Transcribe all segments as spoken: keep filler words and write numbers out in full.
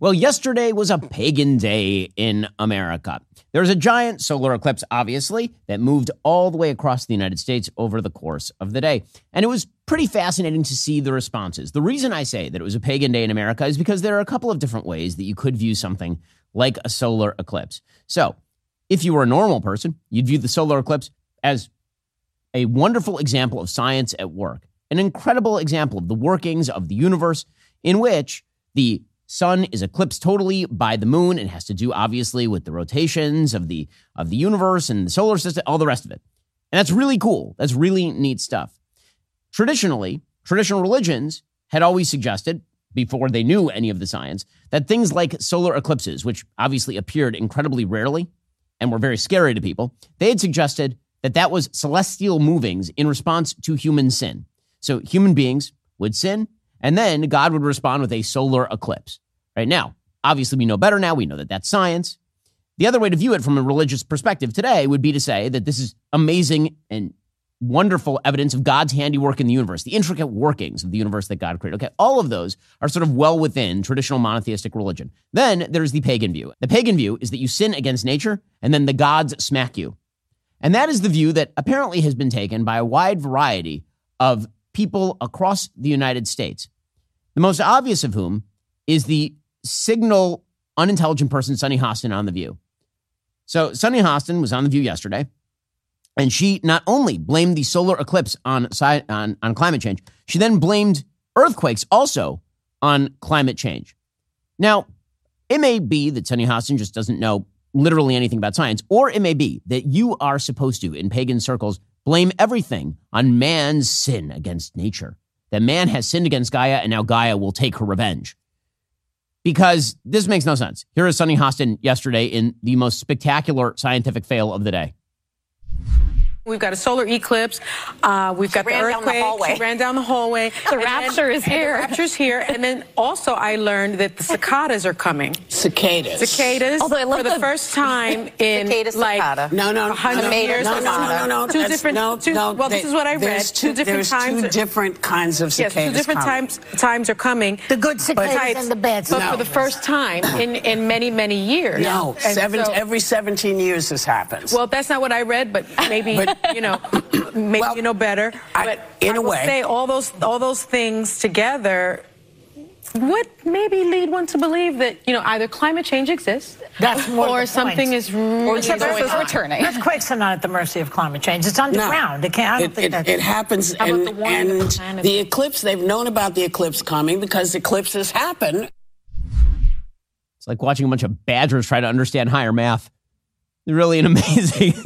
Well, yesterday was a pagan day in America. There was a giant solar eclipse, obviously, that moved all the way across the United States over the course of the day. And it was pretty fascinating to see the responses. The reason I say that it was a pagan day in America is because there are a couple of different ways that you could view something like a solar eclipse. So if you were a normal person, you'd view the solar eclipse as a wonderful example of science at work, an incredible example of the workings of the universe in which the sun is eclipsed totally by the moon. It has to do, obviously, with the rotations of the of the universe and the solar system, all the rest of it. And that's really cool. That's really neat stuff. Traditionally, traditional religions had always suggested, before they knew any of the science, that things like solar eclipses, which obviously appeared incredibly rarely and were very scary to people, they had suggested that that was celestial movings in response to human sin. So human beings would sin, and then God would respond with a solar eclipse. Right now, obviously, we know better now. We know that that's science. The other way to view it from a religious perspective today would be to say that this is amazing and wonderful evidence of God's handiwork in the universe, the intricate workings of the universe that God created. Okay, all of those are sort of well within traditional monotheistic religion. Then there's the pagan view. The pagan view is that you sin against nature, and then the gods smack you. And that is the view that apparently has been taken by a wide variety of people across the United States, the most obvious of whom is the signal unintelligent person, Sunny Hostin, on The View. So Sunny Hostin was on The View yesterday, and she not only blamed the solar eclipse on, on, on climate change, she then blamed earthquakes also on climate change. Now, it may be that Sunny Hostin just doesn't know literally anything about science, or it may be that you are supposed to, in pagan circles, blame everything on man's sin against nature. That man has sinned against Gaia, and now Gaia will take her revenge. Because this makes no sense. Here is Sunny Hostin yesterday in the most spectacular scientific fail of the day. We've got a solar eclipse. Uh, we've got the earthquake. She ran down the hallway. The rapture is here. The rapture's here. And then also I learned that the cicadas are coming. Cicadas. Cicadas. Although I love for the, the first time in cicada, like cicada. No, no, a hundred no, years. no, no, no, no, no. Two That's, different. no, two, no, well, they, this is what I read. Two, two different there's times. two different kinds of cicadas. Yes, two different coming. times times are coming. The good cicadas but, and the bad But cicadas. for the first time in, in many, many years. No, And seven, so, every seventeen years this happens. well, that's not what I read, but maybe, But- you know, maybe Well, you know better. I- But in I a will way. say all those all those things together would maybe lead one to believe that, you know, either climate change exists That's more or the something point. is really Except going Earth is on. returning. Earthquakes are not at the mercy of climate change. It's underground. No, It can't. I don't it, think it, that's... it happens, How about and, the warming of the and planet? the eclipse, they've known about the eclipse coming because eclipses happen. It's like watching a bunch of badgers try to understand higher math. They're really an amazing.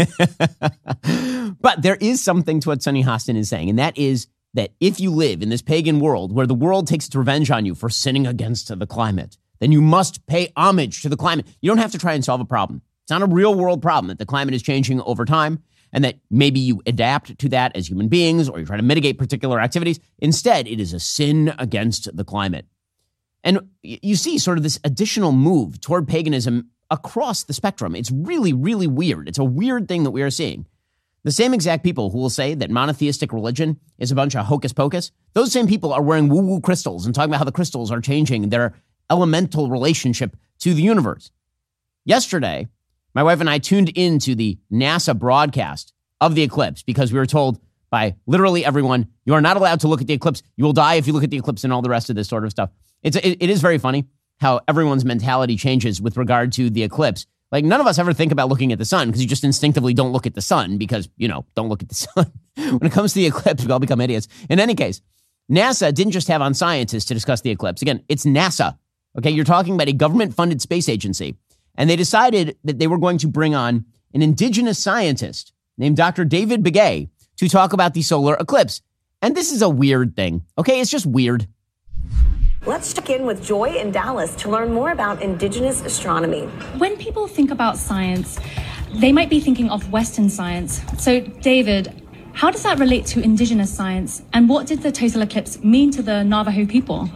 But there is something to what Sunny Hostin is saying, and that is that if you live in this pagan world where the world takes its revenge on you for sinning against the climate, then you must pay homage to the climate. You don't have to try and solve a problem. It's not a real world problem that the climate is changing over time and that maybe you adapt to that as human beings or you try to mitigate particular activities. Instead, it is a sin against the climate. And you see sort of this additional move toward paganism across the spectrum. It's really, really weird. It's a weird thing that we are seeing. The same exact people who will say that monotheistic religion is a bunch of hocus pocus, those same people are wearing woo-woo crystals and talking about how the crystals are changing their elemental relationship to the universe. Yesterday, my wife and I tuned into the NASA broadcast of the eclipse because we were told by literally everyone, you are not allowed to look at the eclipse. You will die if you look at the eclipse and all the rest of this sort of stuff. It's it, it is very funny how everyone's mentality changes with regard to the eclipse. Like, none of us ever think about looking at the sun because you just instinctively don't look at the sun because, you know, don't look at the sun. When it comes to the eclipse, we all become idiots. In any case, NASA didn't just have on scientists to discuss the eclipse. Again, it's NASA. Okay, you're talking about a government-funded space agency. And they decided that they were going to bring on an indigenous scientist named Doctor David Begay to talk about the solar eclipse. And this is a weird thing. Okay, it's just weird. Let's check in with Joy in Dallas to learn more about indigenous astronomy. When people think about science, they might be thinking of Western science. So, David, how does that relate to indigenous science? And what did the total eclipse mean to the Navajo people?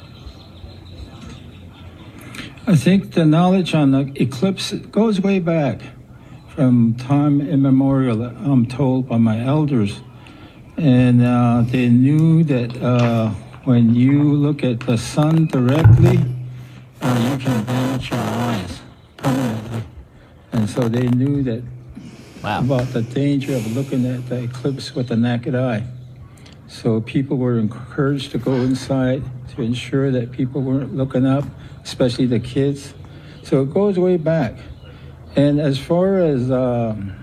I think the knowledge on the eclipse goes way back from time immemorial, I'm told by my elders. And uh, they knew that uh, when you look at the sun directly, uh, you can so they knew that Wow. about the danger of looking at the eclipse with the naked eye. So people were encouraged to go inside to ensure that people weren't looking up, especially the kids. So it goes way back. And as far as um,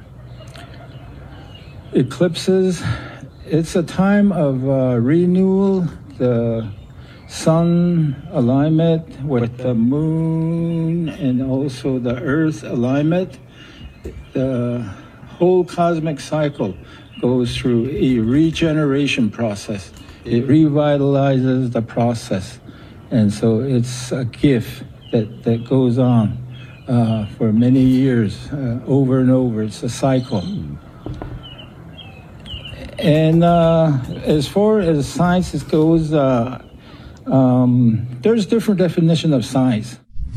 eclipses, it's a time of uh, renewal, the sun alignment with the moon and also the earth alignment. The whole cosmic cycle goes through a regeneration process. It revitalizes the process. And so it's a gift that, that goes on uh, for many years, uh, over and over. It's a cycle. And uh, as far as science goes, uh, um, there's different definition of science.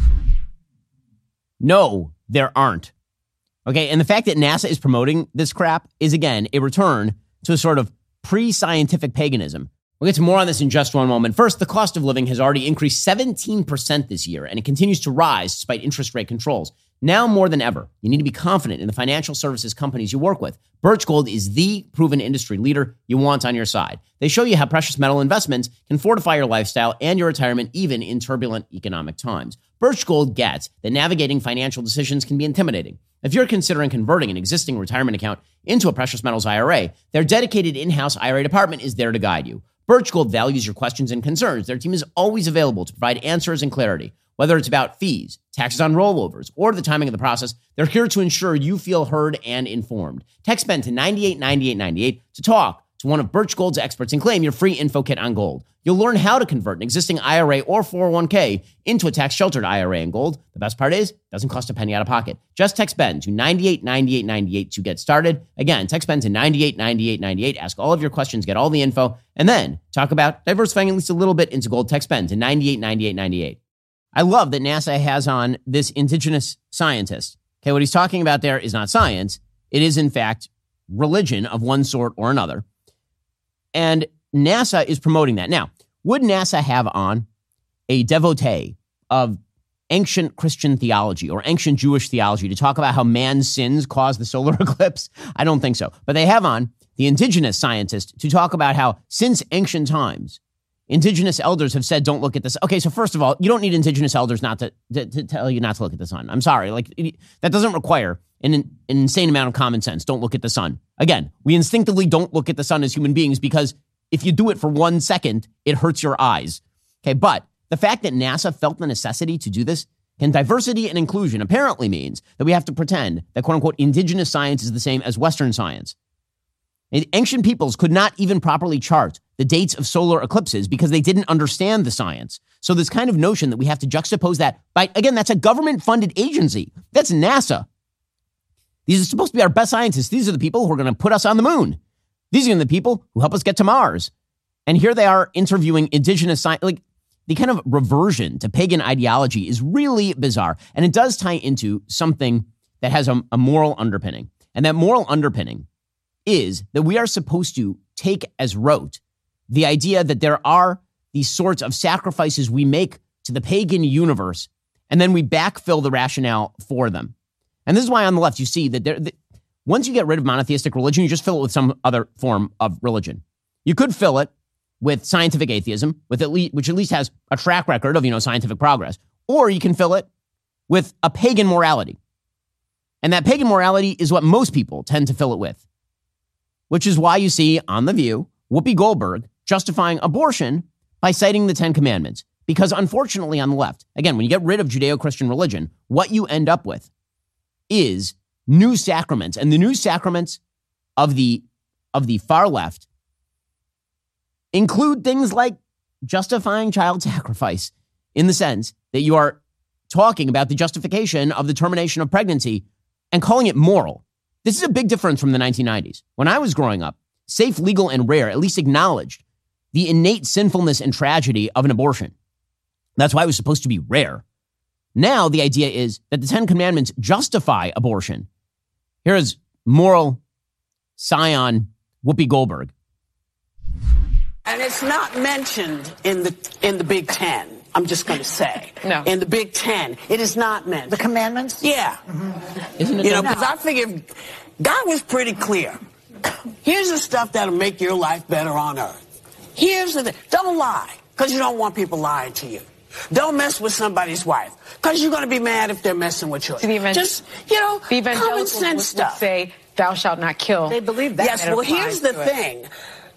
No, there aren't. Okay, and the fact that NASA is promoting this crap is, again, a return to a sort of pre-scientific paganism. We'll get to more on this in just one moment. First, the cost of living has already increased seventeen percent this year, and it continues to rise despite interest rate controls. Now more than ever, you need to be confident in the financial services companies you work with. Birch Gold is the proven industry leader you want on your side. They show you how precious metal investments can fortify your lifestyle and your retirement even in turbulent economic times. Birch Gold gets that navigating financial decisions can be intimidating. If you're considering converting an existing retirement account into a precious metals I R A, their dedicated in-house I R A department is there to guide you. Birch Gold values your questions and concerns. Their team is always available to provide answers and clarity. Whether it's about fees, taxes on rollovers, or the timing of the process, they're here to ensure you feel heard and informed. Text Ben to ninety-eight ninety-eight ninety-eight to talk to one of Birch Gold's experts and claim your free info kit on gold. You'll learn how to convert an existing I R A or four oh one k into a tax-sheltered I R A in gold. The best part is, it doesn't cost a penny out of pocket. Just text Ben to ninety-eight ninety-eight ninety-eight to get started. Again, text Ben to ninety-eight ninety-eight ninety-eight, ask all of your questions, get all the info, and then talk about diversifying at least a little bit into gold. Text Ben to ninety-eight ninety-eight ninety-eight. I love that NASA has on this indigenous scientist. Okay, what he's talking about there is not science. It is, in fact, religion of one sort or another. And NASA is promoting that. Now, would NASA have on a devotee of ancient Christian theology or ancient Jewish theology to talk about how man's sins caused the solar eclipse? I don't think so. But they have on the indigenous scientist to talk about how since ancient times, indigenous elders have said, don't look at this. Okay, so first of all, you don't need indigenous elders not to, to, to tell you not to look at the sun. I'm sorry. Like it, that doesn't require an, an insane amount of common sense. Don't look at the sun. Again, we instinctively don't look at the sun as human beings because if you do it for one second, it hurts your eyes. Okay, but the fact that NASA felt the necessity to do this, and diversity and inclusion apparently means that we have to pretend that quote unquote indigenous science is the same as Western science. Ancient peoples could not even properly chart the dates of solar eclipses because they didn't understand the science. So this kind of notion that we have to juxtapose that by, again, that's a government-funded agency. That's NASA. These are supposed to be our best scientists. These are the people who are going to put us on the moon. These are the people who help us get to Mars. And here they are interviewing indigenous science. Like the kind of reversion to pagan ideology is really bizarre. And it does tie into something that has a, a moral underpinning. And that moral underpinning is that we are supposed to take as rote the idea that there are these sorts of sacrifices we make to the pagan universe, and then we backfill the rationale for them. And this is why on the left you see that there, that once you get rid of monotheistic religion, you just fill it with some other form of religion. You could fill it with scientific atheism, with at least, which at least has a track record of, you know, scientific progress. Or you can fill it with a pagan morality. And that pagan morality is what most people tend to fill it with. Which is why you see on The View, Whoopi Goldberg justifying abortion by citing the Ten Commandments. Because unfortunately on the left, again, when you get rid of Judeo-Christian religion, what you end up with is new sacraments. And the new sacraments of the, of the far left include things like justifying child sacrifice in the sense that you are talking about the justification of the termination of pregnancy and calling it moral. This is a big difference from the nineteen nineties. When I was growing up, safe, legal, and rare at least acknowledged the innate sinfulness and tragedy of an abortion. That's why it was supposed to be rare. Now the idea is that the Ten Commandments justify abortion. Here is moral scion Whoopi Goldberg. And it's not mentioned in the in the Big Ten. I'm just going to say. No. In the Big Ten, it is not mentioned. The commandments? Yeah. Mm-hmm. Isn't it? You know, though? because I figured God was pretty clear. Here's the stuff that'll make your life better on earth. Here's the thing. Don't lie, because you don't want people lying to you. Don't mess with somebody's wife, because you're going to be mad if they're messing with yours. The evangel- Just, you know, the common evangelicals sense would, stuff. would say, thou shalt not kill. They believe that. Yes, and it well, here's the applies to it. thing.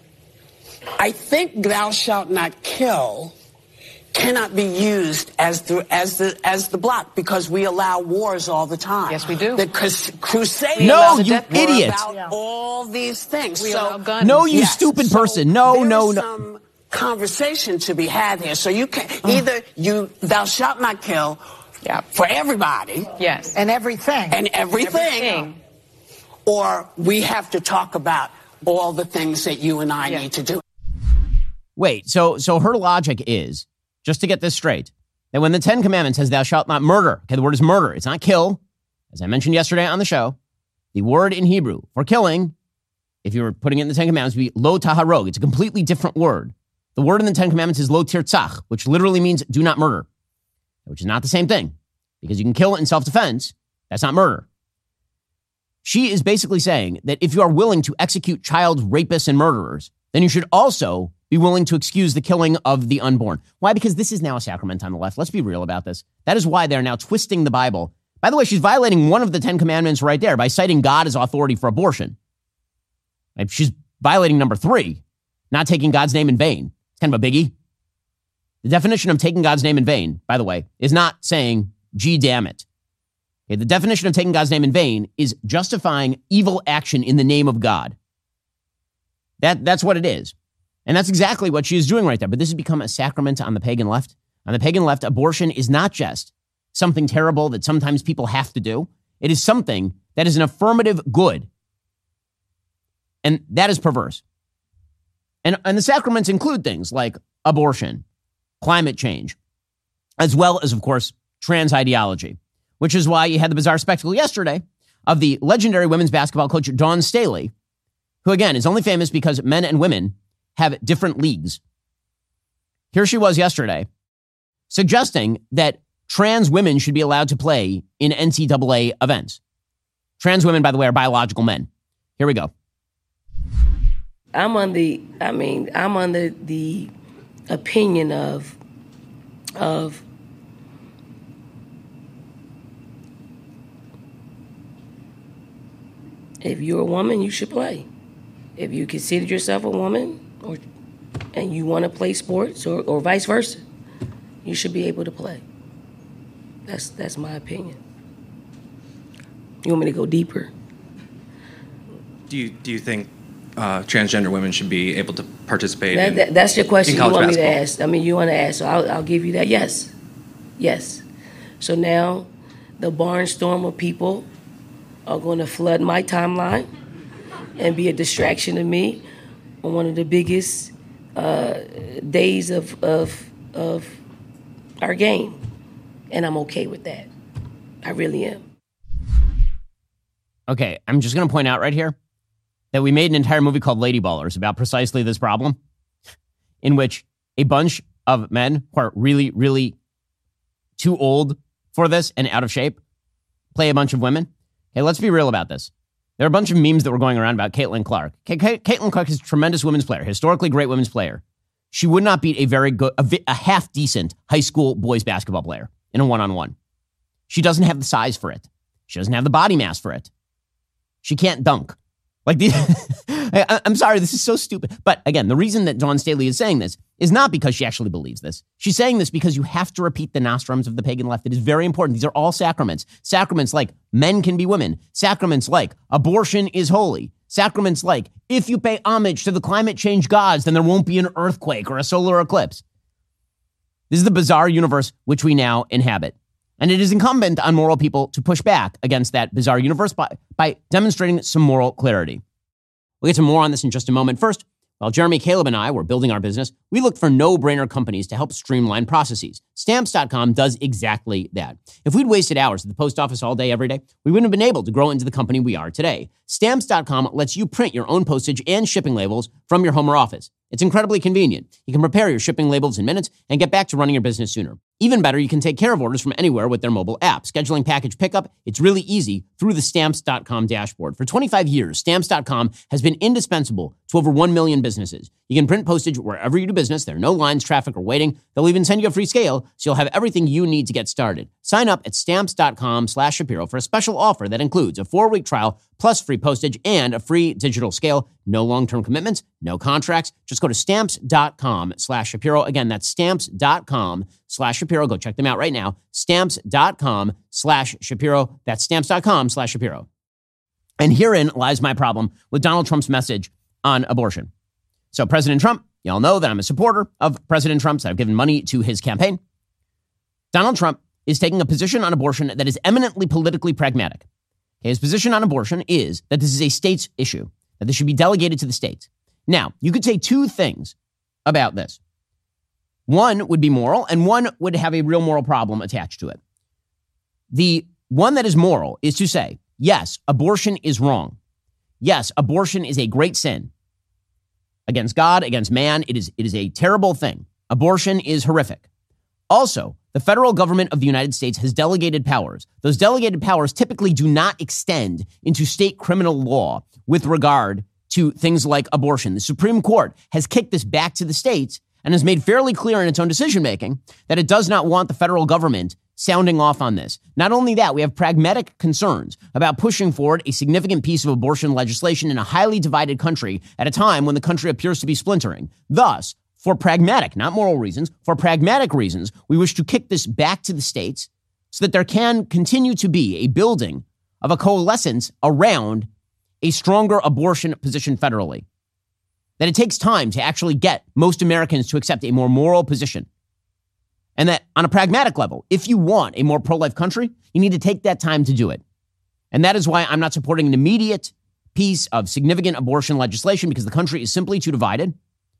I think thou shalt not kill cannot be used as the as the as the block, because we allow wars all the time. Yes, we do. The crus- crusades No, were you idiot. about Yeah. all these things. We so allow guns. No, you yes, stupid so person. No, there no, is no. Some conversation to be had here. So you can either you thou shalt not kill Yeah. for everybody Yes. And everything. and everything, Everything. or we have to talk about all the things that you and I Yeah. need to do. Wait, so so her logic is, just to get this straight, that when the Ten Commandments says thou shalt not murder, okay, the word is murder, it's not kill. As I mentioned yesterday on the show, the word in Hebrew for killing, if you were putting it in the Ten Commandments, would be lo taharog. It's a completely different word. The word in the Ten Commandments is lo tirtzach, which literally means do not murder, which is not the same thing, because you can kill in self-defense. That's not murder. She is basically saying that if you are willing to execute child rapists and murderers, then you should also be willing to excuse the killing of the unborn. Why? Because this is now a sacrament on the left. Let's be real about this. That is why they're now twisting the Bible. By the way, she's violating one of the Ten Commandments right there by citing God as authority for abortion. Like, she's violating number three, not taking God's name in vain. It's kind of a biggie. The definition of taking God's name in vain, by the way, is not saying, gee, damn it. Okay, the definition of taking God's name in vain is justifying evil action in the name of God. That, that's what it is. And that's exactly what she is doing right there. But this has become a sacrament on the pagan left. On the pagan left, abortion is not just something terrible that sometimes people have to do. It is something that is an affirmative good. And that is perverse. And, and the sacraments include things like abortion, climate change, as well as, of course, trans ideology, which is why you had the bizarre spectacle yesterday of the legendary women's basketball coach Dawn Staley, who, again, is only famous because men and women have different leagues. Here she was yesterday suggesting that trans women should be allowed to play in N C double A events. Trans women, by the way, are biological men. Here we go. I'm on the, I mean, I'm under the opinion of, of if you're a woman, you should play. If you consider yourself a woman, or and you want to play sports, or, or vice versa, you should be able to play. That's that's my opinion. You want me to go deeper? Do you do you think uh, transgender women should be able to participate? That, in, that, that's your question in you want college me to basketball? ask. I mean, you want to ask, so I'll, I'll give you that. Yes, yes. So now, the barnstorm of people are going to flood my timeline and be a distraction to me on one of the biggest uh, days of, of of our game, and I'm okay with that. I really am. Okay, I'm just going to point out right here that we made an entire movie called Lady Ballers about precisely this problem, in which a bunch of men who are really, really too old for this and out of shape play a bunch of women. Okay, let's be real about this. There are a bunch of memes that were going around about Caitlin Clark. Okay, Caitlin Clark is a tremendous women's player, historically great women's player. She would not beat a very good, a, vi- a half-decent high school boys basketball player in a one-on-one. She doesn't have the size for it. She doesn't have the body mass for it. She can't dunk. Like the, I, I'm sorry, this is so stupid. But again, the reason that Dawn Staley is saying this is not because she actually believes this. She's saying this because you have to repeat the nostrums of the pagan left. It is very important. These are all sacraments. Sacraments like men can be women. Sacraments like abortion is holy. Sacraments like if you pay homage to the climate change gods, then there won't be an earthquake or a solar eclipse. This is the bizarre universe which we now inhabit. And it is incumbent on moral people to push back against that bizarre universe by, by demonstrating some moral clarity. We'll get to more on this in just a moment. First, while Jeremy, Caleb, and I were building our business, we looked for no-brainer companies to help streamline processes. Stamps dot com does exactly that. If we'd wasted hours at the post office all day, every day, we wouldn't have been able to grow into the company we are today. Stamps dot com lets you print your own postage and shipping labels from your home or office. It's incredibly convenient. You can prepare your shipping labels in minutes and get back to running your business sooner. Even better, you can take care of orders from anywhere with their mobile app. Scheduling package pickup, it's really easy through the Stamps dot com dashboard. For twenty-five years, Stamps dot com has been indispensable to over one million businesses. You can print postage wherever you do business. There are no lines, traffic, or waiting. They'll even send you a free scale, so you'll have everything you need to get started. Sign up at Stamps dot com slash Shapiro for a special offer that includes a four-week trial plus free postage and a free digital scale. No long-term commitments, no contracts. Just go to Stamps dot com slash Shapiro. Again, that's Stamps dot com slash Shapiro. Go check them out right now. Stamps dot com slash Shapiro. That's Stamps dot com slash Shapiro. And herein lies my problem with Donald Trump's message on abortion. So President Trump, y'all know that I'm a supporter of President Trump's. I've given money to his campaign. Donald Trump is taking a position on abortion that is eminently politically pragmatic. His position on abortion is that this is a state's issue, that this should be delegated to the states. Now, you could say two things about this. One would be moral, and one would have a real moral problem attached to it. The one that is moral is to say, yes, abortion is wrong. Yes, abortion is a great sin. Against God, against man, it is, it is a terrible thing. Abortion is horrific. Also, the federal government of the United States has delegated powers. Those delegated powers typically do not extend into state criminal law with regard to things like abortion. The Supreme Court has kicked this back to the states and has made fairly clear in its own decision-making that it does not want the federal government sounding off on this. Not only that, we have pragmatic concerns about pushing forward a significant piece of abortion legislation in a highly divided country at a time when the country appears to be splintering. Thus, for pragmatic, not moral reasons, for pragmatic reasons, we wish to kick this back to the states so that there can continue to be a building of a coalescence around a stronger abortion position federally. That it takes time to actually get most Americans to accept a more moral position. And that on a pragmatic level, if you want a more pro-life country, you need to take that time to do it. And that is why I'm not supporting an immediate piece of significant abortion legislation, because the country is simply too divided.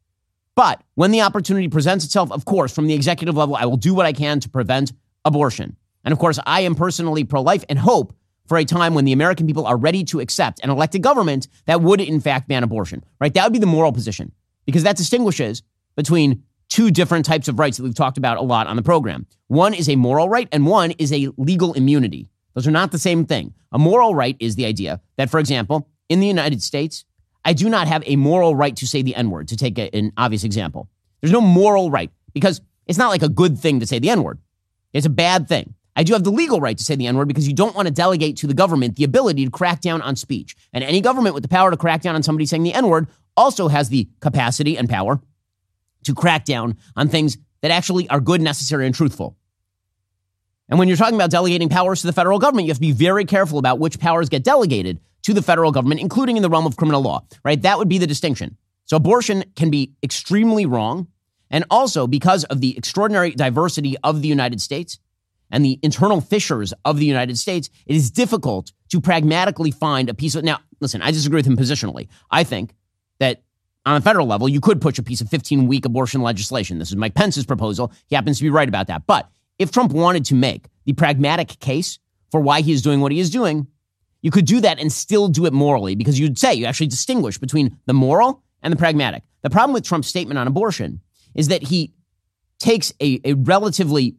But when the opportunity presents itself, of course, from the executive level, I will do what I can to prevent abortion. And of course, I am personally pro-life and hope for a time when the American people are ready to accept an elected government that would, in fact, ban abortion, right? That would be the moral position, because that distinguishes between two different types of rights that we've talked about a lot on the program. One is a moral right, and one is a legal immunity. Those are not the same thing. A moral right is the idea that, for example, in the United States, I do not have a moral right to say the N-word, to take a, an obvious example. There's no moral right, because it's not like a good thing to say the N-word. It's a bad thing. I do have the legal right to say the N-word because you don't want to delegate to the government the ability to crack down on speech. And any government with the power to crack down on somebody saying the N-word also has the capacity and power to crack down on things that actually are good, necessary, and truthful. And when you're talking about delegating powers to the federal government, you have to be very careful about which powers get delegated to the federal government, including in the realm of criminal law, right? That would be the distinction. So abortion can be extremely wrong. And also, because of the extraordinary diversity of the United States and the internal fissures of the United States, it is difficult to pragmatically find a piece of... Now, listen, I disagree with him positionally. I think that on a federal level, you could push a piece of fifteen-week abortion legislation. This is Mike Pence's proposal. He happens to be right about that. But if Trump wanted to make the pragmatic case for why he is doing what he is doing, you could do that and still do it morally, because you'd say you actually distinguish between the moral and the pragmatic. The problem with Trump's statement on abortion is that he takes a, a relatively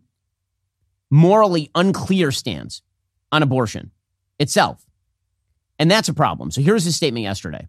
morally unclear stance on abortion itself. And that's a problem. So here's his statement yesterday.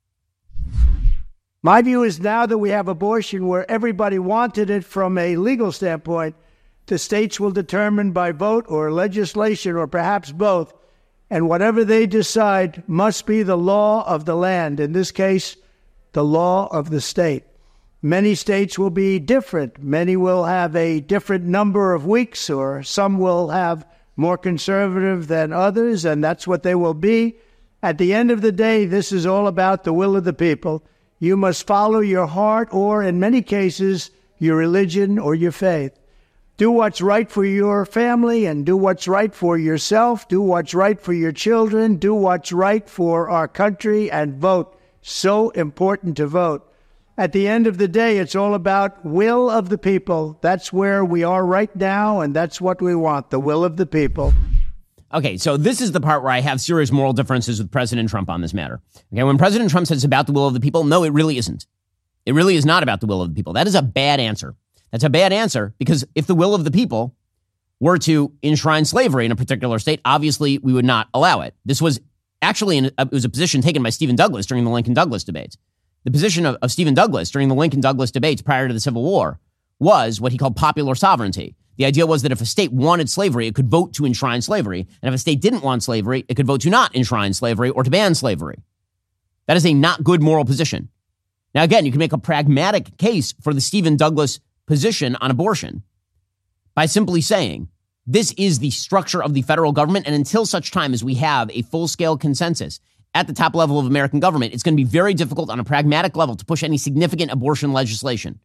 My view is now that we have abortion where everybody wanted it from a legal standpoint, the states will determine by vote or legislation or perhaps both, and whatever they decide must be the law of the land, in this case, the law of the state. Many states will be different. Many will have a different number of weeks, or some will have more conservative than others, and that's what they will be. At the end of the day, this is all about the will of the people. You must follow your heart or, in many cases, your religion or your faith. Do what's right for your family and do what's right for yourself. Do what's right for your children. Do what's right for our country and vote. So important to vote. At the end of the day, it's all about will of the people. That's where we are right now, and that's what we want, the will of the people. Okay, so this is the part where I have serious moral differences with President Trump on this matter. Okay, when President Trump says it's about the will of the people, no, it really isn't. It really is not about the will of the people. That is a bad answer. That's a bad answer because if the will of the people were to enshrine slavery in a particular state, obviously we would not allow it. This was actually, an, it was a position taken by Stephen Douglas during the Lincoln-Douglas debates. The position of, of Stephen Douglas during the Lincoln-Douglas debates prior to the Civil War was what he called popular sovereignty. The idea was that if a state wanted slavery, it could vote to enshrine slavery. And if a state didn't want slavery, it could vote to not enshrine slavery or to ban slavery. That is a not good moral position. Now, again, you can make a pragmatic case for the Stephen Douglas position on abortion by simply saying, this is the structure of the federal government, and until such time as we have a full-scale consensus at the top level of American government, it's going to be very difficult on a pragmatic level to push any significant abortion legislation.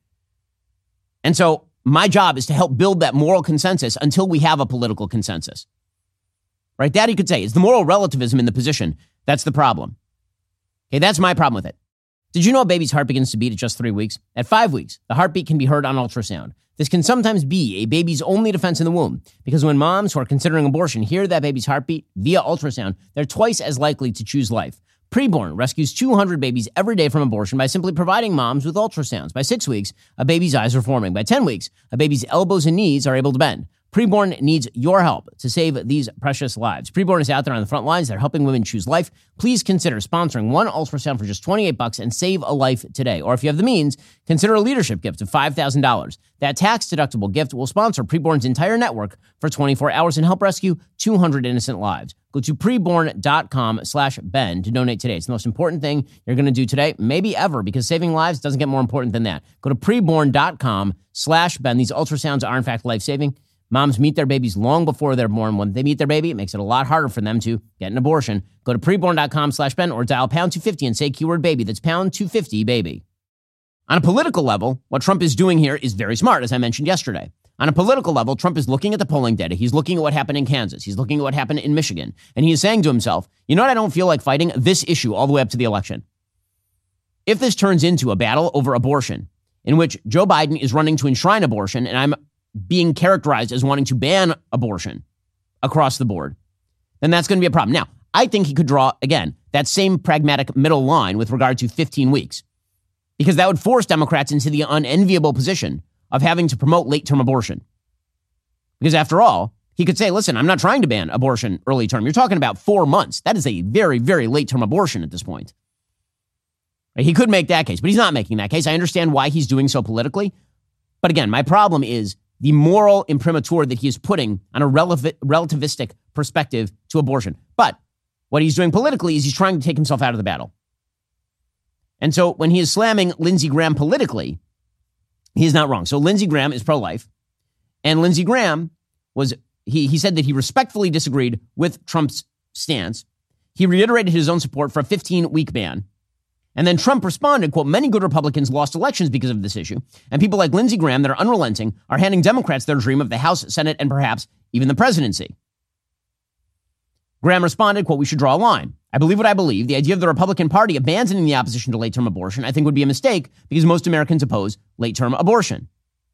And so my job is to help build that moral consensus until we have a political consensus. Right? That you could say is the moral relativism in the position. That's the problem. Okay, that's my problem with it. Did you know a baby's heart begins to beat at just three weeks? At five weeks, the heartbeat can be heard on ultrasound. This can sometimes be a baby's only defense in the womb, because when moms who are considering abortion hear that baby's heartbeat via ultrasound, they're twice as likely to choose life. Preborn rescues two hundred babies every day from abortion by simply providing moms with ultrasounds. By six weeks, a baby's eyes are forming. By ten weeks, a baby's elbows and knees are able to bend. Preborn needs your help to save these precious lives. Preborn is out there on the front lines. They're helping women choose life. Please consider sponsoring one ultrasound for just twenty-eight bucks and save a life today. Or if you have the means, consider a leadership gift of five thousand dollars. That tax-deductible gift will sponsor Preborn's entire network for twenty-four hours and help rescue two hundred innocent lives. Go to preborn.com slash Ben to donate today. It's the most important thing you're going to do today, maybe ever, because saving lives doesn't get more important than that. Go to preborn.com slash Ben. These ultrasounds are, in fact, life-saving. Moms meet their babies long before they're born. When they meet their baby, it makes it a lot harder for them to get an abortion. Go to preborn.com slash Ben or dial pound two fifty and say keyword baby. That's pound two fifty, baby. On a political level, what Trump is doing here is very smart, as I mentioned yesterday. On a political level, Trump is looking at the polling data. He's looking at what happened in Kansas. He's looking at what happened in Michigan. And he is saying to himself, you know what? I don't feel like fighting this issue all the way up to the election. If this turns into a battle over abortion, in which Joe Biden is running to enshrine abortion, and I'm being characterized as wanting to ban abortion across the board, then that's going to be a problem. Now, I think he could draw, again, that same pragmatic middle line with regard to fifteen weeks, because that would force Democrats into the unenviable position of having to promote late-term abortion. Because after all, he could say, listen, I'm not trying to ban abortion early term. You're talking about four months. That is a very, very late-term abortion at this point. He could make that case, but he's not making that case. I understand why he's doing so politically. But again, my problem is the moral imprimatur that he is putting on a relevant, relativistic perspective to abortion. But what he's doing politically is he's trying to take himself out of the battle. And so when he is slamming Lindsey Graham politically, he is not wrong. So Lindsey Graham is pro-life. And Lindsey Graham was, he, he said that he respectfully disagreed with Trump's stance. He reiterated his own support for a fifteen-week ban. And then Trump responded, quote, many good Republicans lost elections because of this issue. And people like Lindsey Graham that are unrelenting are handing Democrats their dream of the House, Senate, and perhaps even the presidency. Graham responded, quote, we should draw a line. I believe what I believe. The idea of the Republican Party abandoning the opposition to late-term abortion, I think, would be a mistake because most Americans oppose late-term abortion.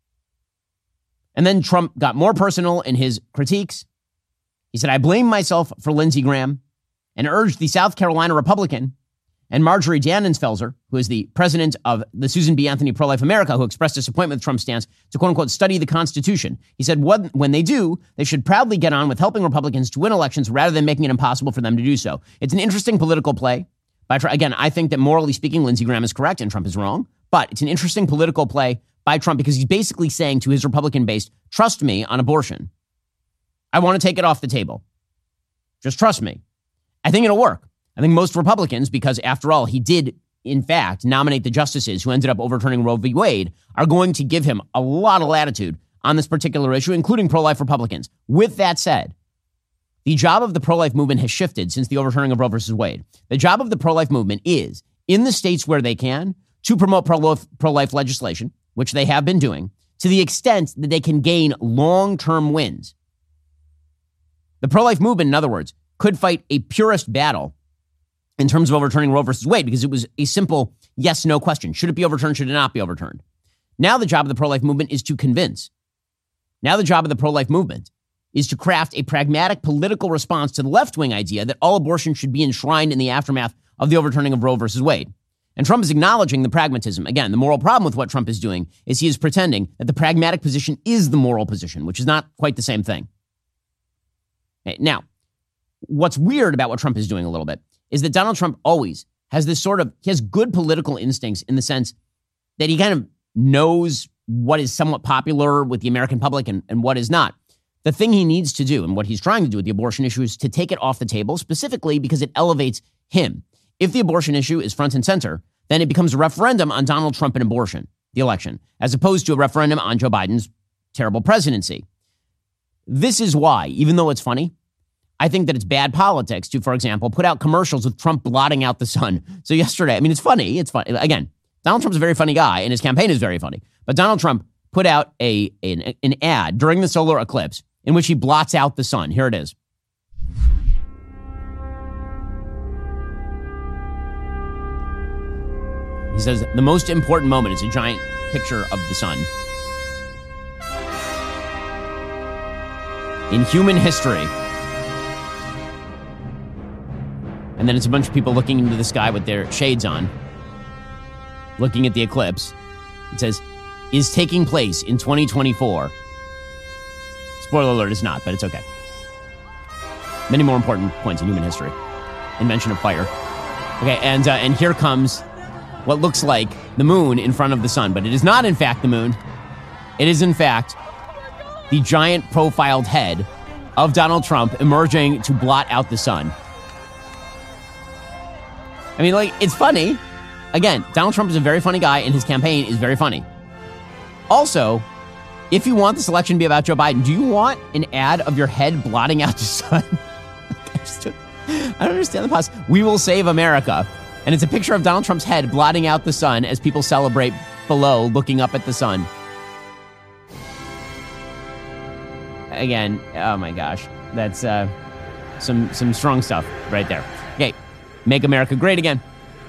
And then Trump got more personal in his critiques. He said, I blame myself for Lindsey Graham and urged the South Carolina Republican and Marjorie Dannenfelser, who is the president of the Susan B. Anthony Pro-Life America, who expressed disappointment with Trump's stance, to quote-unquote study the Constitution. He said what, when they do, they should proudly get on with helping Republicans to win elections rather than making it impossible for them to do so. It's an interesting political play. By, again, I think that morally speaking, Lindsey Graham is correct and Trump is wrong. But it's an interesting political play by Trump because he's basically saying to his Republican base, trust me on abortion. I want to take it off the table. Just trust me. I think it'll work. I think most Republicans, because after all, he did, in fact, nominate the justices who ended up overturning Roe v. Wade, are going to give him a lot of latitude on this particular issue, including pro-life Republicans. With that said, the job of the pro-life movement has shifted since the overturning of Roe versus Wade. The job of the pro-life movement is, in the states where they can, to promote pro-life, pro-life legislation, which they have been doing, to the extent that they can gain long-term wins. The pro-life movement, in other words, could fight a purist battle in terms of overturning Roe versus Wade, because it was a simple yes-no question. Should it be overturned? Should it not be overturned? Now the job of the pro-life movement is to convince. Now the job of the pro-life movement is to craft a pragmatic political response to the left-wing idea that all abortion should be enshrined in the aftermath of the overturning of Roe versus Wade. And Trump is acknowledging the pragmatism. Again, the moral problem with what Trump is doing is he is pretending that the pragmatic position is the moral position, which is not quite the same thing. Okay, now, what's weird about what Trump is doing a little bit is that Donald Trump always has this sort of, he has good political instincts in the sense that he kind of knows what is somewhat popular with the American public and, and what is not. The thing he needs to do and what he's trying to do with the abortion issue is to take it off the table, specifically because it elevates him. If the abortion issue is front and center, then it becomes a referendum on Donald Trump and abortion, the election, as opposed to a referendum on Joe Biden's terrible presidency. This is why, even though it's funny, I think that it's bad politics to, for example, put out commercials with Trump blotting out the sun. So yesterday, I mean, it's funny. It's funny. Again, Donald Trump's a very funny guy, and his campaign is very funny. But Donald Trump put out a an, an ad during the solar eclipse in which he blots out the sun. Here it is. He says, the most important moment is a giant picture of the sun. In human history. And then it's a bunch of people looking into the sky with their shades on, looking at the eclipse. It says, is taking place in twenty twenty-four. Spoiler alert, it's not, but it's okay. Many more important points in human history. Invention of fire. Okay, and uh, and here comes what looks like the moon in front of the sun, but it is not, in fact, the moon. It is, in fact, the giant profiled head of Donald Trump emerging to blot out the sun. I mean, like, it's funny. Again, Donald Trump is a very funny guy, and his campaign is very funny. Also, if you want this election to be about Joe Biden, do you want an ad of your head blotting out the sun? I, just, I don't understand the pause. We will save America. And it's a picture of Donald Trump's head blotting out the sun as people celebrate below, looking up at the sun. Again, oh my gosh, that's uh, some some strong stuff right there. Okay, make America great again.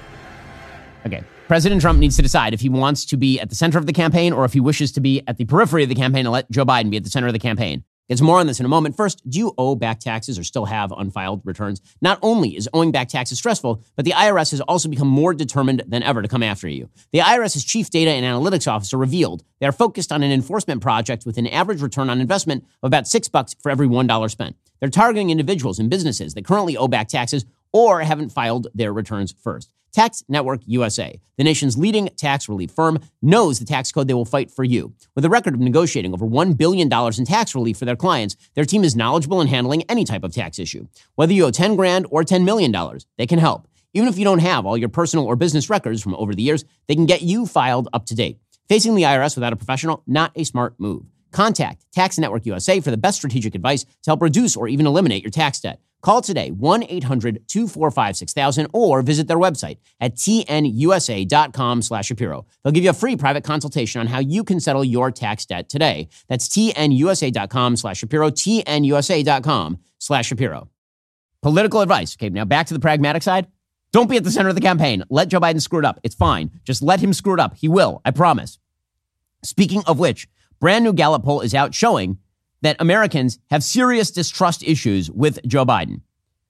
Okay, President Trump needs to decide if he wants to be at the center of the campaign or if he wishes to be at the periphery of the campaign and let Joe Biden be at the center of the campaign. There's more on this in a moment. First, do you owe back taxes or still have unfiled returns? Not only is owing back taxes stressful, but the I R S has also become more determined than ever to come after you. The IRS's chief data and analytics officer revealed they are focused on an enforcement project with an average return on investment of about six bucks for every one dollar spent. They're targeting individuals and businesses that currently owe back taxes or haven't filed their returns first. Tax Network U S A, the nation's leading tax relief firm, knows the tax code they will fight for you. With a record of negotiating over one billion dollars in tax relief for their clients, their team is knowledgeable in handling any type of tax issue. Whether you owe ten grand or ten million dollars, they can help. Even if you don't have all your personal or business records from over the years, they can get you filed up to date. Facing the I R S without a professional, not a smart move. Contact Tax Network U S A for the best strategic advice to help reduce or even eliminate your tax debt. Call today, one eight hundred two four five six thousand, or visit their website at tnusa.com slash Shapiro. They'll give you a free private consultation on how you can settle your tax debt today. That's tnusa.com slash Shapiro, tnusa.com slash Shapiro. Political advice. Okay, now back to the pragmatic side. Don't be at the center of the campaign. Let Joe Biden screw it up. It's fine. Just let him screw it up. He will, I promise. Speaking of which, brand new Gallup poll is out showing that Americans have serious distrust issues with Joe Biden.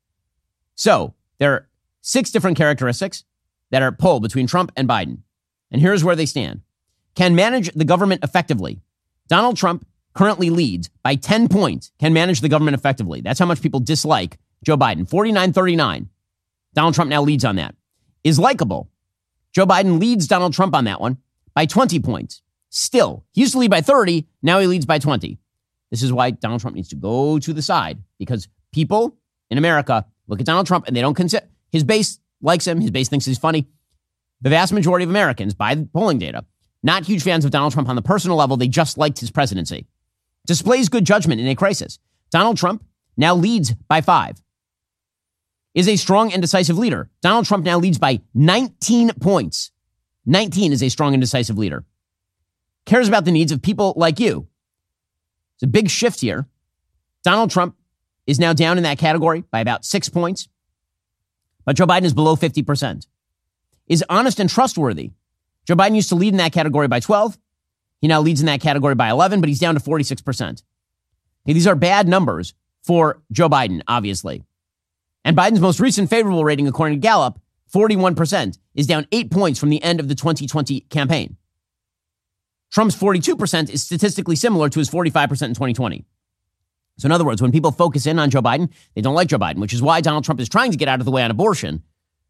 So there are six different characteristics that are polled between Trump and Biden. And here's where they stand. Can manage the government effectively. Donald Trump currently leads by ten points. Can manage the government effectively. That's how much people dislike Joe Biden. forty-nine thirty-nine. Donald Trump now leads on that. Is likable. Joe Biden leads Donald Trump on that one by twenty points. Still, he used to lead by thirty. Now he leads by twenty. This is why Donald Trump needs to go to the side, because people in America look at Donald Trump and they don't consider, his base likes him, his base thinks he's funny. The vast majority of Americans, by the polling data, not huge fans of Donald Trump on the personal level, they just liked his presidency. Displays good judgment in a crisis. Donald Trump now leads by five. Is a strong and decisive leader. Donald Trump now leads by nineteen points. nineteen is a strong and decisive leader. Cares about the needs of people like you. It's a big shift here. Donald Trump is now down in that category by about six points. But Joe Biden is below fifty percent. Is honest and trustworthy. Joe Biden used to lead in that category by twelve. He now leads in that category by eleven, but he's down to forty-six percent. Okay, these are bad numbers for Joe Biden, obviously. And Biden's most recent favorable rating, according to Gallup, forty-one percent, is down eight points from the end of the twenty twenty campaign. Trump's forty-two percent is statistically similar to his forty-five percent in twenty twenty. So in other words, when people focus in on Joe Biden, they don't like Joe Biden, which is why Donald Trump is trying to get out of the way on abortion.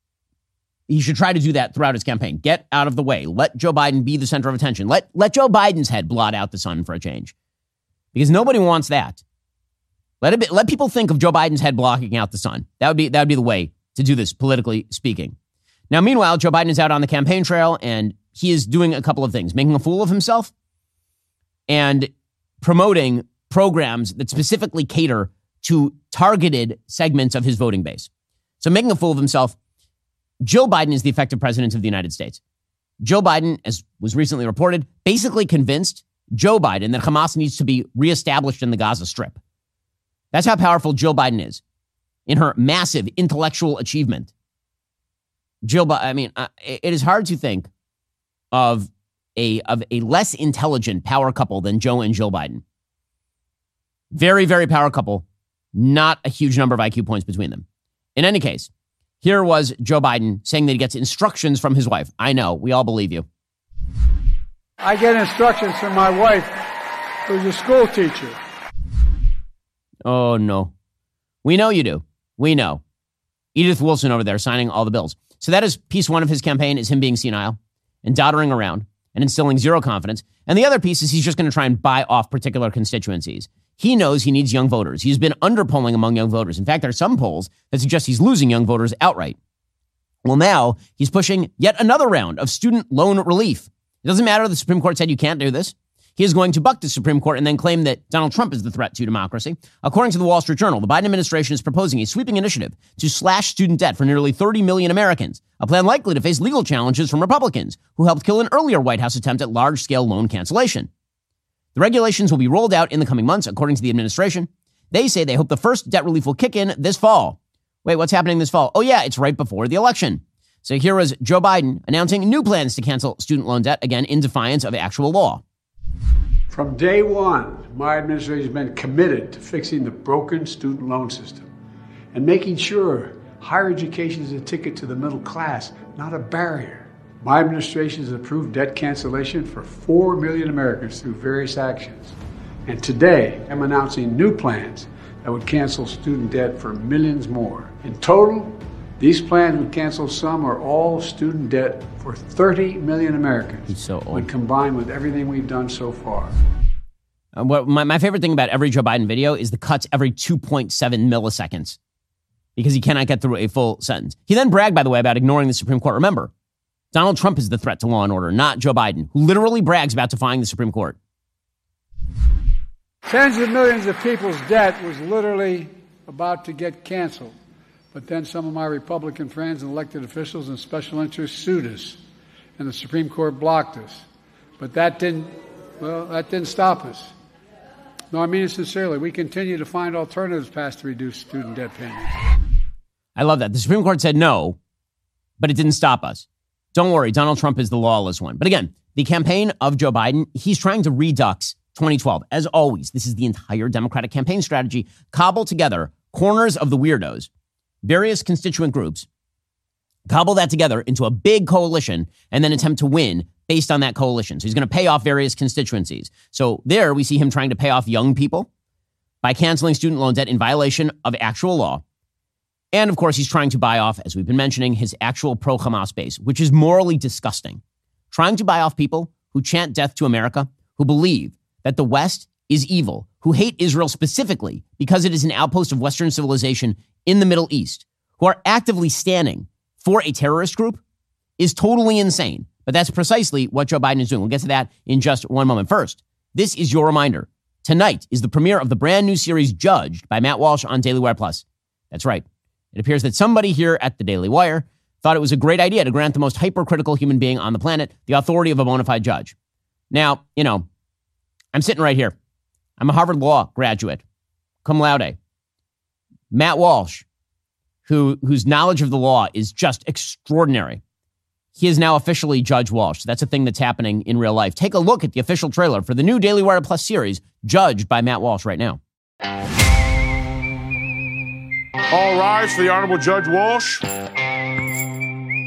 He should try to do that throughout his campaign. Get out of the way. Let Joe Biden be the center of attention. Let, let Joe Biden's head blot out the sun for a change. Because nobody wants that. Let it be, let people think of Joe Biden's head blocking out the sun. That would be that would be the way to do this, politically speaking. Now, meanwhile, Joe Biden is out on the campaign trail, and he is doing a couple of things, making a fool of himself and promoting programs that specifically cater to targeted segments of his voting base. So making a fool of himself, Joe Biden is the effective president of the United States. Joe Biden, as was recently reported, basically convinced Joe Biden that Hamas needs to be reestablished in the Gaza Strip. That's how powerful Jill Biden is in her massive intellectual achievement. Jill, Bi- I mean, uh, it is hard to think of a of a less intelligent power couple than Joe and Jill Biden. Very, very power couple. Not a huge number of I Q points between them. In any case, here was Joe Biden saying that he gets instructions from his wife. I know, we all believe you. I get instructions from my wife, who's a school teacher. Oh, no. We know you do. We know. Edith Wilson over there signing all the bills. So that is piece one of his campaign, is him being senile and doddering around and instilling zero confidence. And the other piece is he's just going to try and buy off particular constituencies. He knows he needs young voters. He's been underpolling among young voters. In fact, there are some polls that suggest he's losing young voters outright. Well, now he's pushing yet another round of student loan relief. It doesn't matter. The Supreme Court said you can't do this. He is going to buck the Supreme Court and then claim that Donald Trump is the threat to democracy. According to the Wall Street Journal, the Biden administration is proposing a sweeping initiative to slash student debt for nearly thirty million Americans, a plan likely to face legal challenges from Republicans who helped kill an earlier White House attempt at large-scale loan cancellation. The regulations will be rolled out in the coming months, according to the administration. They say they hope the first debt relief will kick in this fall. Wait, what's happening this fall? Oh, yeah, it's right before the election. So here was Joe Biden announcing new plans to cancel student loan debt, again, in defiance of actual law. From day one, my administration has been committed to fixing the broken student loan system and making sure higher education is a ticket to the middle class, not a barrier. My administration has approved debt cancellation for four million Americans through various actions. And today, I'm announcing new plans that would cancel student debt for millions more. In total, these plans would cancel some or all student debt for thirty million Americans. He's so old. When combined with everything we've done so far. Uh, what my, my favorite thing about every Joe Biden video is the cuts every two point seven milliseconds because he cannot get through a full sentence. He then bragged, by the way, about ignoring the Supreme Court. Remember, Donald Trump is the threat to law and order, not Joe Biden, who literally brags about defying the Supreme Court. Tens of millions of people's debt was literally about to get canceled. But then some of my Republican friends and elected officials and special interests sued us, and the Supreme Court blocked us. But that didn't, well, that didn't stop us. No, I mean it sincerely. We continue to find alternatives passed to reduce student debt payments. I love that. The Supreme Court said no, but it didn't stop us. Don't worry, Donald Trump is the lawless one. But again, the campaign of Joe Biden, he's trying to redux twenty twelve. As always, this is the entire Democratic campaign strategy. Cobble together corners of the weirdos, various constituent groups, cobble that together into a big coalition, and then attempt to win based on that coalition. So he's going to pay off various constituencies. So there we see him trying to pay off young people by canceling student loan debt in violation of actual law. And, of course, he's trying to buy off, as we've been mentioning, his actual pro-Hamas base, which is morally disgusting. Trying to buy off people who chant death to America, who believe that the West is evil, who hate Israel specifically because it is an outpost of Western civilization in the Middle East, who are actively standing for a terrorist group, is totally insane. But that's precisely what Joe Biden is doing. We'll get to that in just one moment. First, this is your reminder. Tonight is the premiere of the brand new series Judged by Matt Walsh on Daily Wire Plus. That's right. It appears that somebody here at the Daily Wire thought it was a great idea to grant the most hypercritical human being on the planet the authority of a bona fide judge. Now, you know, I'm sitting right here. I'm a Harvard Law graduate, cum laude. Matt Walsh, who whose knowledge of the law is just extraordinary. He is now officially Judge Walsh. That's a thing that's happening in real life. Take a look at the official trailer for the new Daily Wire Plus series, Judged by Matt Walsh, right now. All rise for the Honorable Judge Walsh.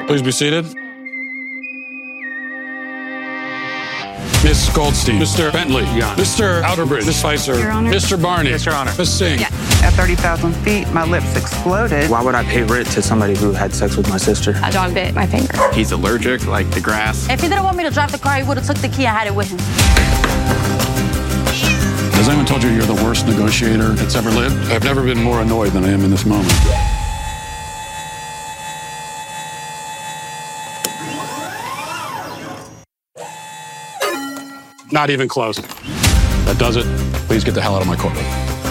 Please be seated. Miss Goldstein, Mister Bentley, yeah. Mister Outerbridge, Miss Spicer, Your Honor. Mister Barney, Yes, Your Honor. Miss Singh. Yeah. At thirty thousand feet, my lips exploded. Why would I pay rent to somebody who had sex with my sister? A dog bit my finger. He's allergic, like the grass. If he didn't want me to drive the car, he would have took the key and had it with him. Has anyone told you you're the worst negotiator that's ever lived? I've never been more annoyed than I am in this moment. Not even close. That does it. Please get the hell out of my courtroom.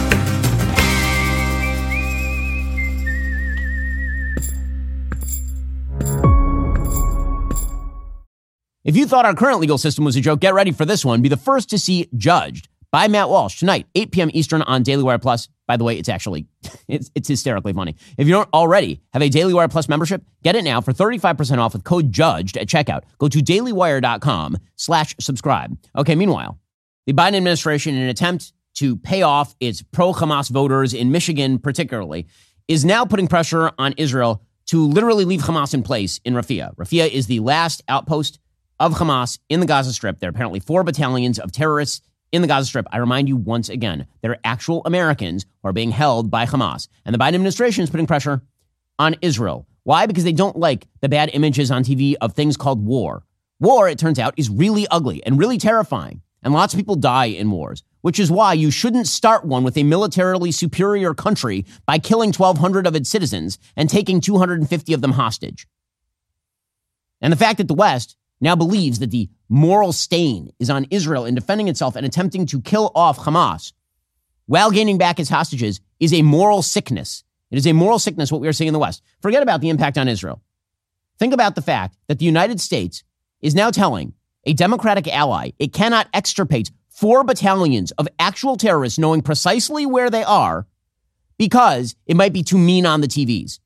If you thought our current legal system was a joke, get ready for this one. Be the first to see Judged by Matt Walsh tonight, eight p.m. Eastern on Daily Wire Plus. By the way, it's actually, it's, it's hysterically funny. If you don't already have a Daily Wire Plus membership, get it now for thirty-five percent off with code JUDGED at checkout. Go to dailywire.com slash subscribe. Okay, meanwhile, the Biden administration, in an attempt to pay off its pro-Hamas voters in Michigan particularly, is now putting pressure on Israel to literally leave Hamas in place in Rafah. Rafah is the last outpost of Hamas in the Gaza Strip. There are apparently four battalions of terrorists in the Gaza Strip. I remind you once again, there are actual Americans who are being held by Hamas. And the Biden administration is putting pressure on Israel. Why? Because they don't like the bad images on T V of things called war. War, it turns out, is really ugly and really terrifying. And lots of people die in wars, which is why you shouldn't start one with a militarily superior country by killing twelve hundred of its citizens and taking two hundred fifty of them hostage. And the fact that the West now believes that the moral stain is on Israel in defending itself and attempting to kill off Hamas while gaining back its hostages is a moral sickness. It is a moral sickness, what we are seeing in the West. Forget about the impact on Israel. Think about the fact that the United States is now telling a Democratic ally it cannot extirpate four battalions of actual terrorists knowing precisely where they are because it might be too mean on the T Vs.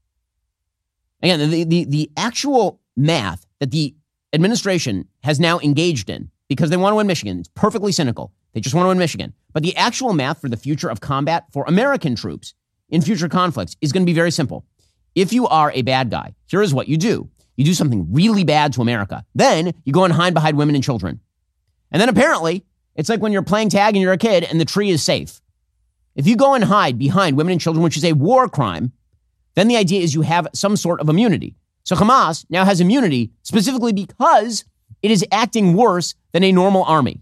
Again, the, the, the actual math that the administration has now engaged in because they want to win Michigan. It's perfectly cynical. They just want to win Michigan. But the actual math for the future of combat for American troops in future conflicts is going to be very simple. If you are a bad guy, here is what you do. You do something really bad to America. Then you go and hide behind women and children. And then apparently, it's like when you're playing tag and you're a kid and the tree is safe. If you go and hide behind women and children, which is a war crime, then the idea is you have some sort of immunity. So Hamas now has immunity specifically because it is acting worse than a normal army.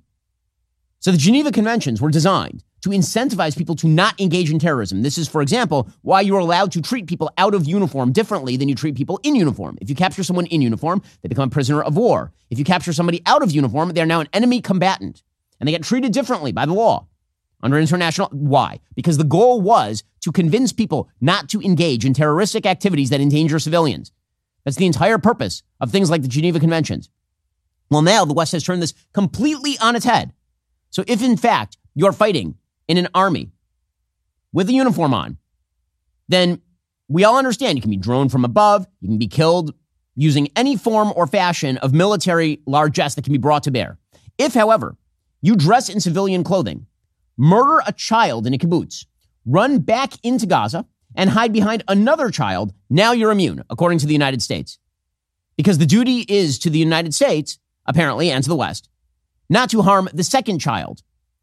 So the Geneva Conventions were designed to incentivize people to not engage in terrorism. This is, for example, why you're allowed to treat people out of uniform differently than you treat people in uniform. If you capture someone in uniform, they become a prisoner of war. If you capture somebody out of uniform, they're now an enemy combatant. And they get treated differently by the law under international. Why? Because the goal was to convince people not to engage in terroristic activities that endanger civilians. That's the entire purpose of things like the Geneva Conventions. Well, now the West has turned this completely on its head. So if, in fact, you're fighting in an army with a uniform on, then we all understand you can be droned from above, you can be killed using any form or fashion of military largesse that can be brought to bear. If, however, you dress in civilian clothing, murder a child in a kibbutz, run back into Gaza, and hide behind another child, now you're immune, according to the United States. Because the duty is to the United States, apparently, and to the West, not to harm the second child,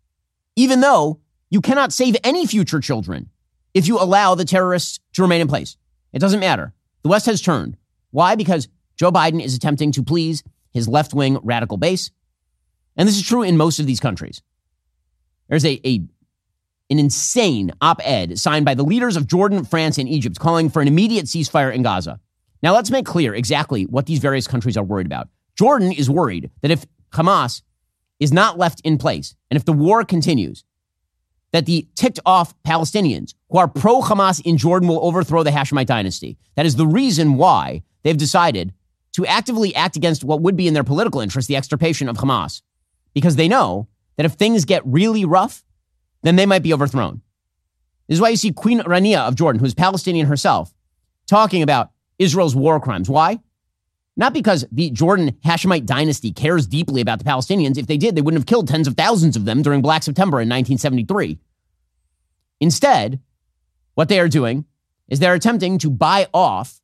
even though you cannot save any future children if you allow the terrorists to remain in place. It doesn't matter. The West has turned. Why? Because Joe Biden is attempting to please his left-wing radical base. And this is true in most of these countries. There's a, a an insane op-ed signed by the leaders of Jordan, France, and Egypt calling for an immediate ceasefire in Gaza. Now, let's make clear exactly what these various countries are worried about. Jordan is worried that if Hamas is not left in place, and if the war continues, that the ticked-off Palestinians who are pro-Hamas in Jordan will overthrow the Hashemite dynasty. That is the reason why they've decided to actively act against what would be in their political interest, the extirpation of Hamas, because they know that if things get really rough, then they might be overthrown. This is why you see Queen Rania of Jordan, who's Palestinian herself, talking about Israel's war crimes. Why? Not because the Jordan Hashemite dynasty cares deeply about the Palestinians. If they did, they wouldn't have killed tens of thousands of them during Black September in nineteen seventy-three. Instead, what they are doing is they're attempting to buy off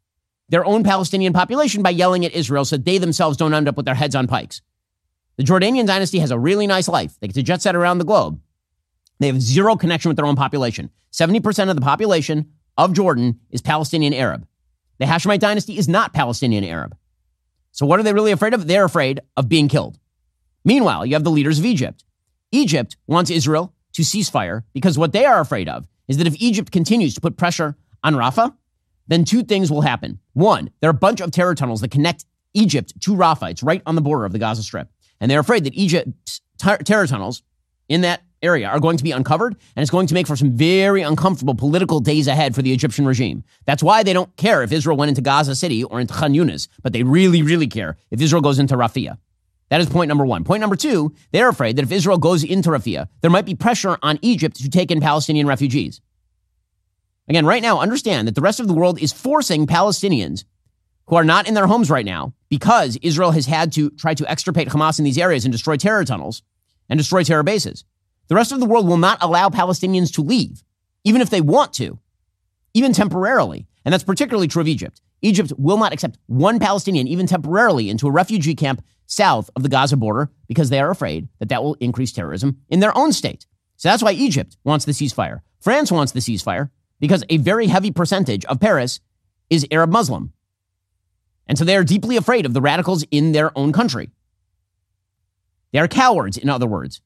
their own Palestinian population by yelling at Israel so that they themselves don't end up with their heads on pikes. The Jordanian dynasty has a really nice life. They get to jet set around the globe. They have zero connection with their own population. seventy percent of the population of Jordan is Palestinian Arab. The Hashemite dynasty is not Palestinian Arab. So what are they really afraid of? They're afraid of being killed. Meanwhile, you have the leaders of Egypt. Egypt wants Israel to cease fire because what they are afraid of is that if Egypt continues to put pressure on Rafah, then two things will happen. One, there are a bunch of terror tunnels that connect Egypt to Rafah. It's right on the border of the Gaza Strip. And they're afraid that Egypt's ter- terror tunnels in that area are going to be uncovered, and it's going to make for some very uncomfortable political days ahead for the Egyptian regime. That's why they don't care if Israel went into Gaza City or into Khan Yunis, but they really, really care if Israel goes into Rafah. That is point number one. Point number two, they're afraid that if Israel goes into Rafah, there might be pressure on Egypt to take in Palestinian refugees. Again, right now, understand that the rest of the world is forcing Palestinians who are not in their homes right now because Israel has had to try to extirpate Hamas in these areas and destroy terror tunnels and destroy terror bases. The rest of the world will not allow Palestinians to leave, even if they want to, even temporarily. And that's particularly true of Egypt. Egypt will not accept one Palestinian, even temporarily, into a refugee camp south of the Gaza border because they are afraid that that will increase terrorism in their own state. So that's why Egypt wants the ceasefire. France wants the ceasefire because a very heavy percentage of Paris is Arab Muslim. And so they are deeply afraid of the radicals in their own country. They are cowards, in other words.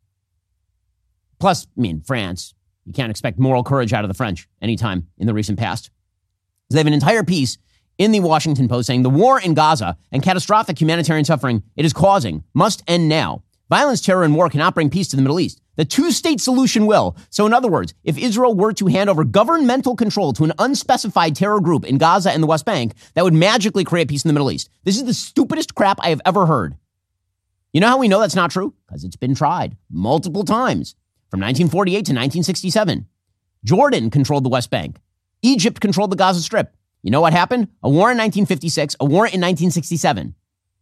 Plus, I mean, France, you can't expect moral courage out of the French anytime in the recent past. They have an entire piece in the Washington Post saying the war in Gaza and catastrophic humanitarian suffering it is causing must end now. Violence, terror, and war cannot bring peace to the Middle East. The two-state solution will. So in other words, if Israel were to hand over governmental control to an unspecified terror group in Gaza and the West Bank, that would magically create peace in the Middle East. This is the stupidest crap I have ever heard. You know how we know that's not true? Because it's been tried multiple times. From nineteen forty-eight to nineteen sixty-seven, Jordan controlled the West Bank. Egypt controlled the Gaza Strip. You know what happened? A war in nineteen fifty-six, a war in nineteen sixty-seven.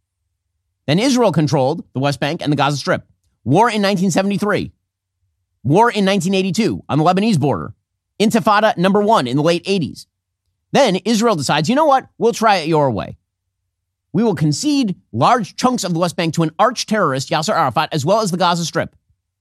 Then Israel controlled the West Bank and the Gaza Strip. War in nineteen seventy-three. War in nineteen eighty-two on the Lebanese border. Intifada number one in the late eighties. Then Israel decides, you know what? We'll try it your way. We will concede large chunks of the West Bank to an arch terrorist, Yasser Arafat, as well as the Gaza Strip.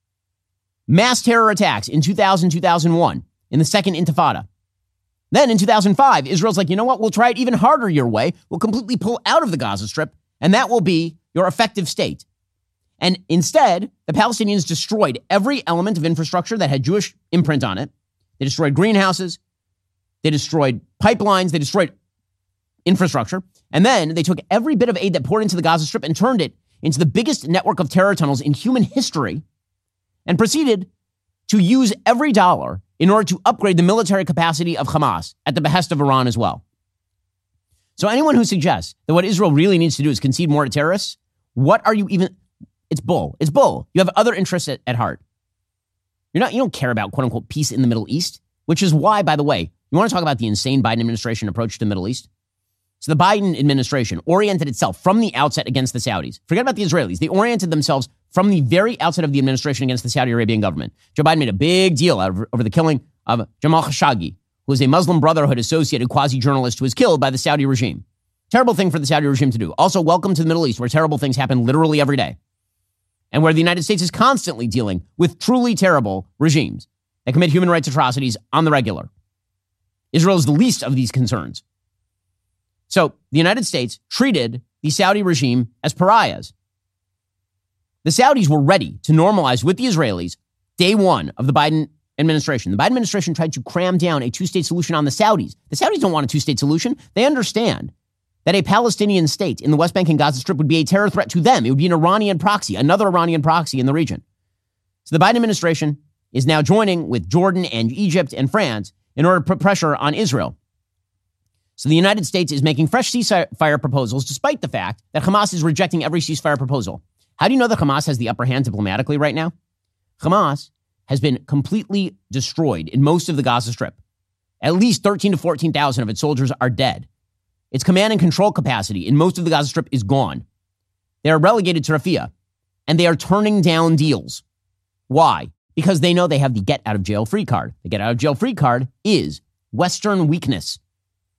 Mass terror attacks in two thousand, two thousand one in the second Intifada. Then in two thousand five, Israel's like, you know what? We'll try it even harder your way. We'll completely pull out of the Gaza Strip, and that will be your effective state. And instead, the Palestinians destroyed every element of infrastructure that had Jewish imprint on it. They destroyed greenhouses. They destroyed pipelines. They destroyed infrastructure. And then they took every bit of aid that poured into the Gaza Strip and turned it into the biggest network of terror tunnels in human history and proceeded to use every dollar in order to upgrade the military capacity of Hamas at the behest of Iran as well. So anyone who suggests that what Israel really needs to do is concede more to terrorists, what are you even... It's bull. It's bull. You have other interests at, at heart. You're not, you don't care about, quote unquote, peace in the Middle East, which is why, by the way, you want to talk about the insane Biden administration approach to the Middle East? So the Biden administration oriented itself from the outset against the Saudis. Forget about the Israelis. They oriented themselves from the very outset of the administration against the Saudi Arabian government. Joe Biden made a big deal out of, over the killing of Jamal Khashoggi, who is a Muslim Brotherhood associated quasi-journalist who was killed by the Saudi regime. Terrible thing for the Saudi regime to do. Also, welcome to the Middle East, where terrible things happen literally every day, and where the United States is constantly dealing with truly terrible regimes that commit human rights atrocities on the regular. Israel is the least of these concerns. So the United States treated the Saudi regime as pariahs. The Saudis were ready to normalize with the Israelis day one of the Biden administration. The Biden administration tried to cram down a two-state solution on the Saudis. The Saudis don't want a two-state solution. They understand that a Palestinian state in the West Bank and Gaza Strip would be a terror threat to them. It would be an Iranian proxy, another Iranian proxy in the region. So the Biden administration is now joining with Jordan and Egypt and France in order to put pressure on Israel. So the United States is making fresh ceasefire proposals, despite the fact that Hamas is rejecting every ceasefire proposal. How do you know that Hamas has the upper hand diplomatically right now? Hamas has been completely destroyed in most of the Gaza Strip. At least thirteen to fourteen thousand of its soldiers are dead. Its command and control capacity in most of the Gaza Strip is gone. They are relegated to Rafah, and they are turning down deals. Why? Because they know they have the get-out-of-jail-free card. The get-out-of-jail-free card is Western weakness.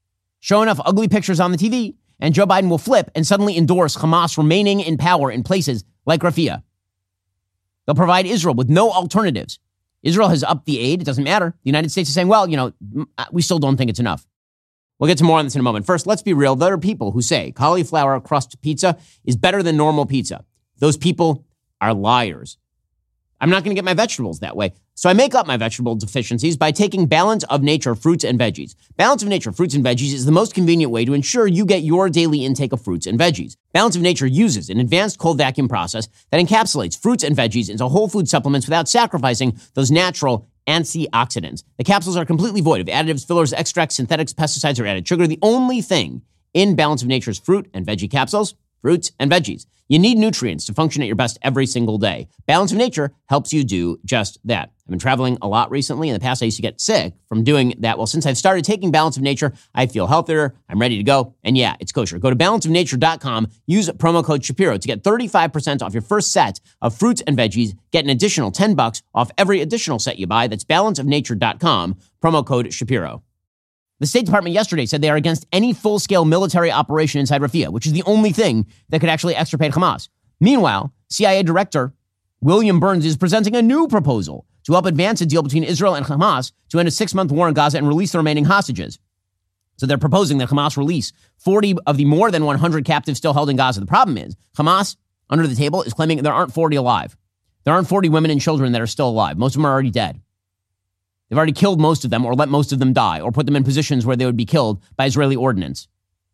show enough ugly pictures on the T V, and Joe Biden will flip and suddenly endorse Hamas remaining in power in places like Rafah. They'll provide Israel with no alternatives. Israel has upped the aid. It doesn't matter. The United States is saying, well, you know, we still don't think it's enough. We'll get to more on this in a moment. First, let's be real. There are people who say cauliflower crust pizza is better than normal pizza. Those people are liars. I'm not going to get my vegetables that way. So I make up my vegetable deficiencies by taking Balance of Nature fruits and veggies. Balance of Nature fruits and veggies is the most convenient way to ensure you get your daily intake of fruits and veggies. Balance of Nature uses an advanced cold vacuum process that encapsulates fruits and veggies into whole food supplements without sacrificing those natural antioxidants. The capsules are completely void of additives, fillers, extracts, synthetics, pesticides, or added sugar. The only thing in Balance of Nature's fruit and veggie capsules, fruits and veggies. You need nutrients to function at your best every single day. Balance of Nature helps you do just that. I've been traveling a lot recently. In the past, I used to get sick from doing that. Well, since I've started taking Balance of Nature, I feel healthier. I'm ready to go. And yeah, it's kosher. Go to balance of nature dot com. Use promo code Shapiro to get thirty-five percent off your first set of fruits and veggies. Get an additional ten bucks off every additional set you buy. That's balance of nature dot com. Promo code Shapiro. The State Department yesterday said they are against any full-scale military operation inside Rafah, which is the only thing that could actually extirpate Hamas. Meanwhile, C I A Director William Burns is presenting a new proposal to help advance a deal between Israel and Hamas to end a six-month war in Gaza and release the remaining hostages. So they're proposing that Hamas release forty of the more than one hundred captives still held in Gaza. The problem is Hamas, under the table, is claiming there aren't forty alive. There aren't forty women and children that are still alive. Most of them are already dead. They've already killed most of them or let most of them die or put them in positions where they would be killed by Israeli ordnance.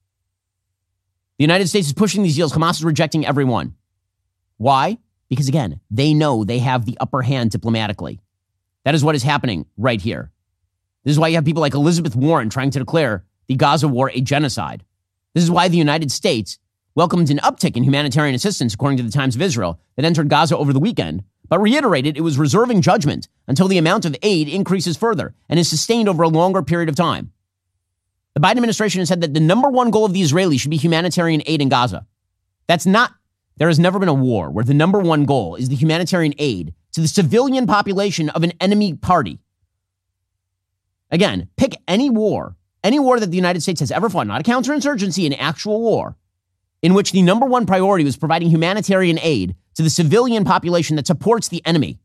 The United States is pushing these deals. Hamas is rejecting every one. Why? Because, again, they know they have the upper hand diplomatically. That is what is happening right here. This is why you have people like Elizabeth Warren trying to declare the Gaza war a genocide. This is why the United States welcomed an uptick in humanitarian assistance, according to the Times of Israel, that entered Gaza over the weekend, but reiterated it was reserving judgment until the amount of aid increases further and is sustained over a longer period of time. The Biden administration has said that the number one goal of the Israelis should be humanitarian aid in Gaza. That's not, there has never been a war where the number one goal is the humanitarian aid to the civilian population of an enemy party. Again, pick any war, any war that the United States has ever fought, not a counterinsurgency, an actual war, in which the number one priority was providing humanitarian aid to the civilian population that supports the enemy.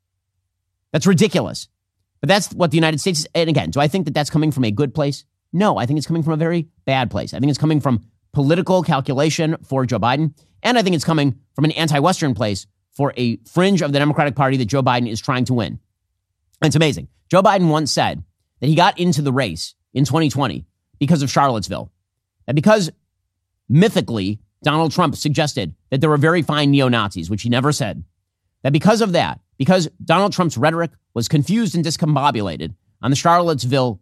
That's ridiculous. But that's what the United States is. And again, do I think that that's coming from a good place? No, I think it's coming from a very bad place. I think it's coming from political calculation for Joe Biden. And I think it's coming from an anti-Western place for a fringe of the Democratic Party that Joe Biden is trying to win. And it's amazing. Joe Biden once said that he got into the race in twenty twenty because of Charlottesville. That because mythically, Donald Trump suggested that there were very fine neo-Nazis, which he never said. That because of that, because Donald Trump's rhetoric was confused and discombobulated on the Charlottesville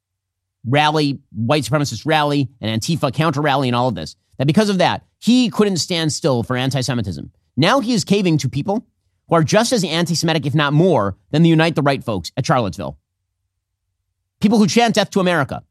rally, white supremacist rally, and Antifa counter rally and all of this, that because of that, he couldn't stand still for anti-Semitism. Now he is caving to people who are just as anti-Semitic, if not more, than the Unite the Right folks at Charlottesville. People who chant death to America.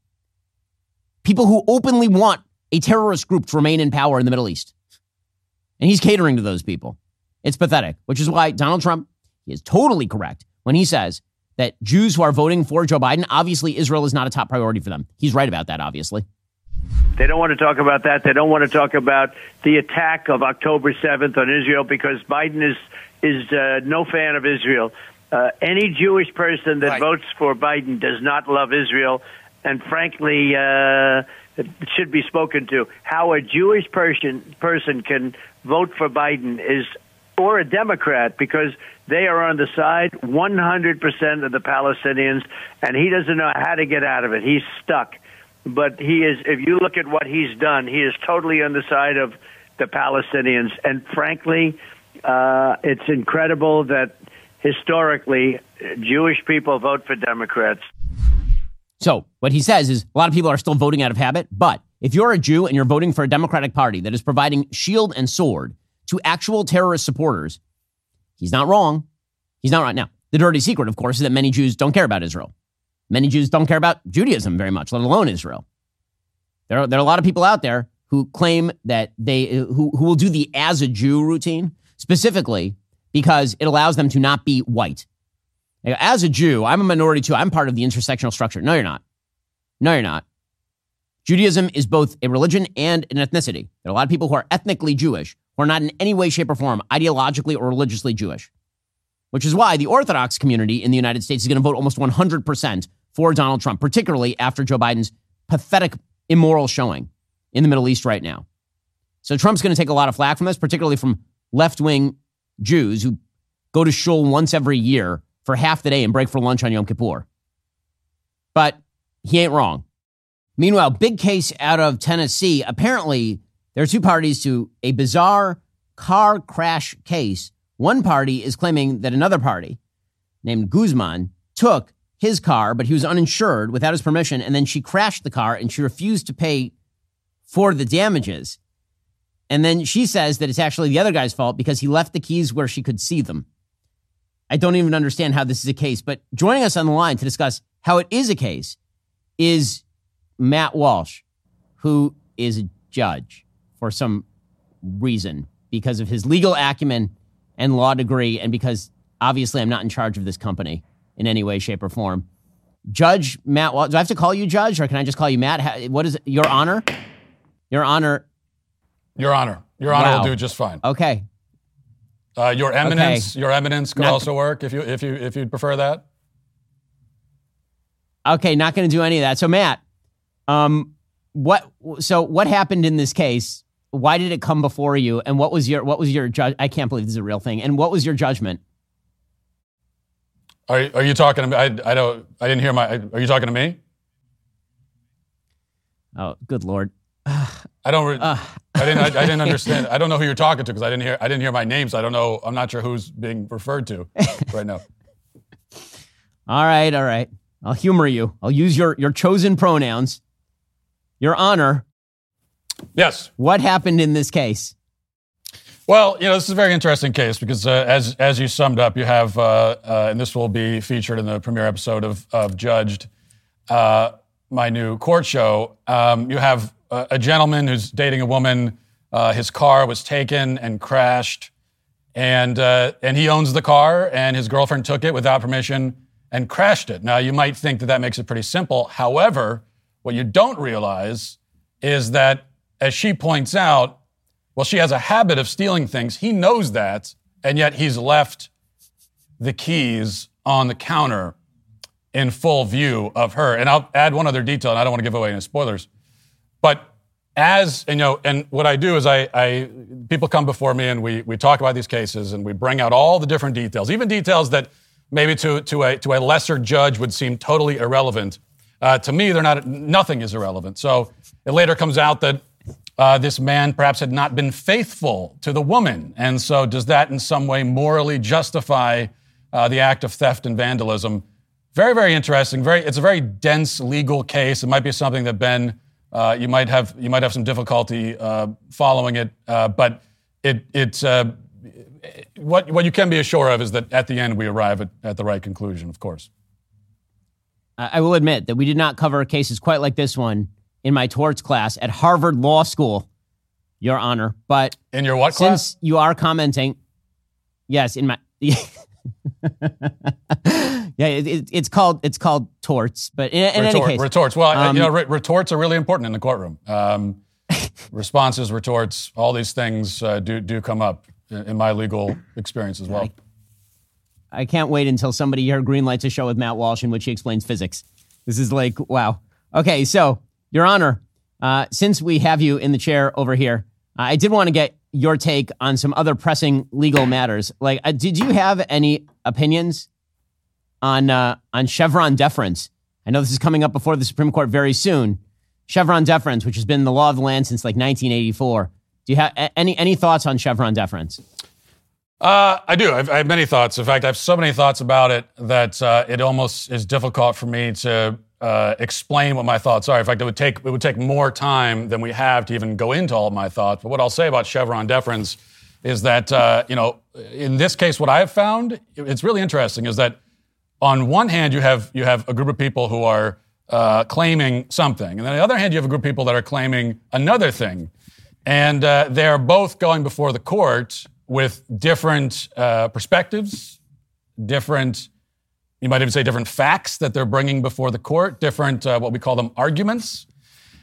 People who openly want a terrorist group to remain in power in the Middle East. And he's catering to those people. It's pathetic, which is why Donald Trump is totally correct when he says that Jews who are voting for Joe Biden, obviously Israel is not a top priority for them. He's right about that, obviously. They don't want to talk about that. They don't want to talk about the attack of October seventh on Israel because Biden is is uh, no fan of Israel. Uh, any Jewish person that right. votes for Biden does not love Israel. And frankly, uh, it should be spoken to. How a Jewish person person can vote for Biden is, or a Democrat, because they are on the side one hundred percent of the Palestinians, and he doesn't know how to get out of it. He's stuck. But he is, if you look at what he's done, he is totally on the side of the Palestinians. And frankly, uh, it's incredible that historically Jewish people vote for Democrats. So what he says is a lot of people are still voting out of habit. But if you're a Jew and you're voting for a Democratic Party that is providing shield and sword to actual terrorist supporters, he's not wrong. He's not right. Now, the dirty secret, of course, is that many Jews don't care about Israel. Many Jews don't care about Judaism very much, let alone Israel. There are, there are a lot of people out there who claim that they who, who will do the as a Jew routine specifically because it allows them to not be white. As a Jew, I'm a minority too. I'm part of the intersectional structure. No, you're not. No, you're not. Judaism is both a religion and an ethnicity. There are a lot of people who are ethnically Jewish who are not in any way, shape, or form ideologically or religiously Jewish, which is why the Orthodox community in the United States is going to vote almost one hundred percent for Donald Trump, particularly after Joe Biden's pathetic, immoral showing in the Middle East right now. So Trump's going to take a lot of flack from this, particularly from left-wing Jews who go to shul once every year for half the day and break for lunch on Yom Kippur. But he ain't wrong. Meanwhile, big case out of Tennessee. Apparently, there are two parties to a bizarre car crash case. One party is claiming that another party, named Guzman, took his car, but he was uninsured without his permission, and then she crashed the car and she refused to pay for the damages. And then she says that it's actually the other guy's fault because he left the keys where she could see them. I don't even understand how this is a case, but joining us on the line to discuss how it is a case is Matt Walsh, who is a judge for some reason because of his legal acumen and law degree, and because obviously I'm not in charge of this company in any way, shape, or form. Judge Matt Walsh, do I have to call you Judge, or can I just call you Matt? How, what is it? Your Honor? Your Honor. Your Honor. Your Honor Wow. will do just fine. Okay. Uh, your Eminence. Okay. Your Eminence could Not- also work if you if you if you'd prefer that. Okay, not going to do any of that. So Matt, um, what? So what happened in this case? Why did it come before you? And what was your what was your judge? I can't believe this is a real thing. And what was your judgment? Are are you talking to me? I, I don't. I didn't hear my. Are you talking to me? Oh, good Lord. I don't. Re- Uh. I didn't. I, I didn't understand. I don't know who you're talking to because I didn't hear. I didn't hear my name, so I don't know. I'm not sure who's being referred to right now. All right, all right. I'll humor you. I'll use your your chosen pronouns. Your Honor. Yes. What happened in this case? Well, you know, this is a very interesting case because, uh, as as you summed up, you have, uh, uh, and this will be featured in the premiere episode of of Judged, uh, my new court show. Um, you have a, a gentleman who's dating a woman. Uh, his car was taken and crashed, and uh, and he owns the car, and his girlfriend took it without permission and crashed it. Now, you might think that that makes it pretty simple. However, what you don't realize is that, as she points out, well, she has a habit of stealing things. He knows that, and yet he's left the keys on the counter in full view of her. And I'll add one other detail, and I don't want to give away any spoilers. But as, you know, and what I do is I, I people come before me and we we talk about these cases and we bring out all the different details, even details that maybe to to a to a lesser judge would seem totally irrelevant. Uh, to me, they're not. Nothing is irrelevant. So it later comes out that uh, this man perhaps had not been faithful to the woman, and so does that in some way morally justify uh, the act of theft and vandalism? Very, very interesting. Very, it's a very dense legal case. It might be something that Ben, uh, you might have you might have some difficulty uh, following it, uh, but it it's. Uh, What what you can be assured of is that at the end we arrive at, at the right conclusion, of course. I will admit that we did not cover cases quite like this one in my torts class at Harvard Law School, Your Honor. But in your what since class? You are commenting, yes, in my yeah, it, it, it's called it's called torts. But in, in Retort, any case, retorts. Well, um, you know, re- retorts are really important in the courtroom. Um, responses, retorts, all these things uh, do do come up in my legal experience as well. I, I can't wait until somebody here greenlights a show with Matt Walsh in which he explains physics. This is like, wow. Okay, so, Your Honor, uh, since we have you in the chair over here, uh, I did want to get your take on some other pressing legal matters. Like, uh, did you have any opinions on uh, on Chevron deference? I know this is coming up before the Supreme Court very soon. Chevron deference, which has been the law of the land since like nineteen eighty-four. Do you have any any thoughts on Chevron deference? Uh, I do. I've, I have many thoughts. In fact, I have so many thoughts about it that uh, it almost is difficult for me to uh, explain what my thoughts are. In fact, it would take it would take more time than we have to even go into all of my thoughts. But what I'll say about Chevron deference is that uh, you know, in this case, what I have found, it's really interesting, is that on one hand you have you have a group of people who are uh, claiming something, and then on the other hand you have a group of people that are claiming another thing. And uh, they're both going before the court with different uh, perspectives, different, you might even say different facts that they're bringing before the court, different, uh, what we call them, arguments.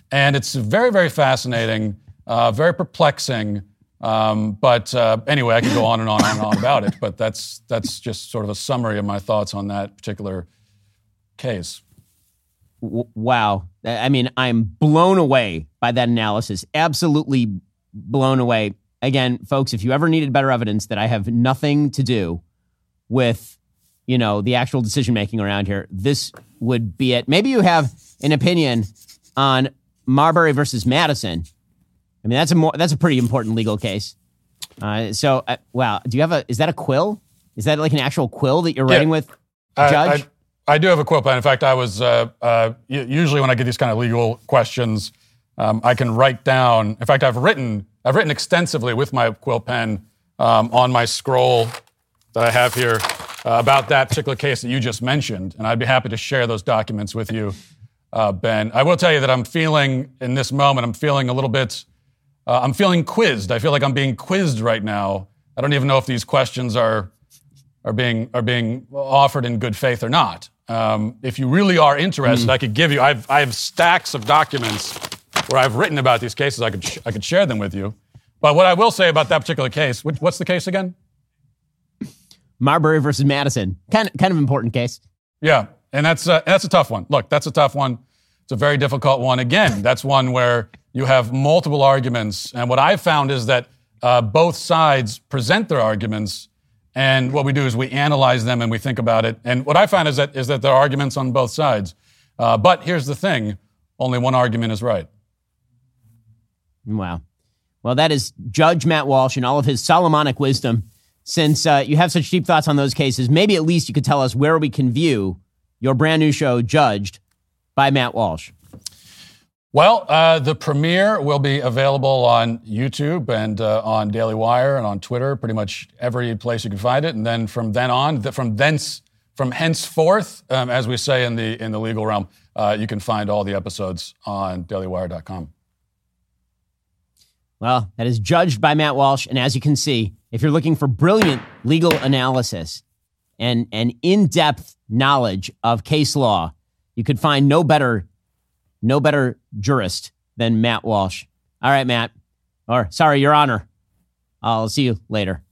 And it's very, very fascinating, uh, very perplexing. Um, but uh, anyway, I could go on and on and on about it. But that's that's just sort of a summary of my thoughts on that particular case. W- wow. I mean, I'm blown away by that analysis. Absolutely blown away. Again, folks, if you ever needed better evidence that I have nothing to do with, you know, the actual decision-making around here, this would be it. Maybe you have an opinion on Marbury versus Madison. I mean, that's a more that's a pretty important legal case. Uh, so, uh, wow, do you have a? Is that a quill? Is that like an actual quill that you're Yeah. writing with, Judge? I, I, I do have a quill pen. In fact, I was uh, uh, usually when I get these kind of legal questions, um, I can write down. In fact, I've written I've written extensively with my quill pen um, on my scroll that I have here uh, about that particular case that you just mentioned, and I'd be happy to share those documents with you, uh, Ben. I will tell you that I'm feeling in this moment. I'm feeling a little bit. Uh, I'm feeling quizzed. I feel like I'm being quizzed right now. I don't even know if these questions are are being are being offered in good faith or not. Um, if you really are interested, mm. I could give you. I've I have stacks of documents where I've written about these cases. I could sh- I could share them with you. But what I will say about that particular case, which, what's the case again? Marbury versus Madison. Kind of kind of important case. Yeah, and that's uh, that's a tough one. Look, that's a tough one. It's a very difficult one. Again, that's one where you have multiple arguments. And what I've found is that uh, both sides present their arguments. And what we do is we analyze them and we think about it. And what I found is that is that there are arguments on both sides. Uh, but here's the thing. Only one argument is right. Wow. Well, that is Judge Matt Walsh and all of his Solomonic wisdom. Since uh, you have such deep thoughts on those cases, maybe at least you could tell us where we can view your brand new show, Judged, by Matt Walsh. Well, uh, the premiere will be available on YouTube and uh, on Daily Wire and on Twitter, pretty much every place you can find it. And then from then on, from thence, from henceforth, um, as we say in the in the legal realm, uh, you can find all the episodes on daily wire dot com. Well, that is Judged by Matt Walsh. And as you can see, if you're looking for brilliant legal analysis and, and in-depth knowledge of case law, you could find no better No better jurist than Matt Walsh. All right, Matt. Or, sorry, Your Honor. I'll see you later.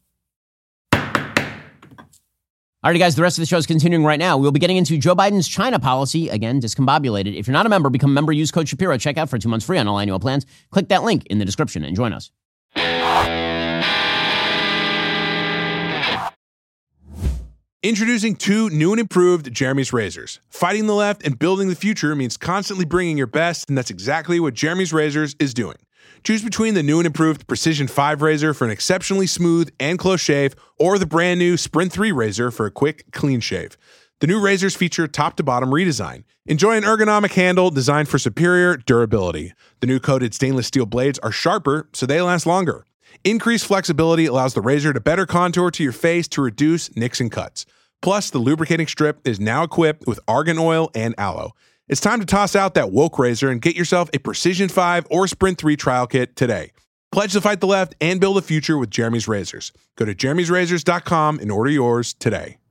All right, guys, the rest of the show is continuing right now. We'll be getting into Joe Biden's China policy, again, discombobulated. If you're not a member, become a member. Use code Shapiro. Check out for two months free on all annual plans. Click that link in the description and join us. Introducing two new and improved Jeremy's razors. Fighting the left and building the future means constantly bringing your best, and that's exactly what Jeremy's Razors is doing. Choose between the new and improved Precision five razor for an exceptionally smooth and close shave, or the brand new Sprint three razor for a quick, clean shave. The new razors feature top-to-bottom redesign. Enjoy an ergonomic handle designed for superior durability. The new coated stainless steel blades are sharper, so they last longer. Increased flexibility allows the razor to better contour to your face to reduce nicks and cuts. Plus, the lubricating strip is now equipped with argan oil and aloe. It's time to toss out that woke razor and get yourself a Precision five or Sprint three trial kit today. Pledge to fight the left and build a future with Jeremy's Razors. Go to jeremy's razors dot com and order yours today.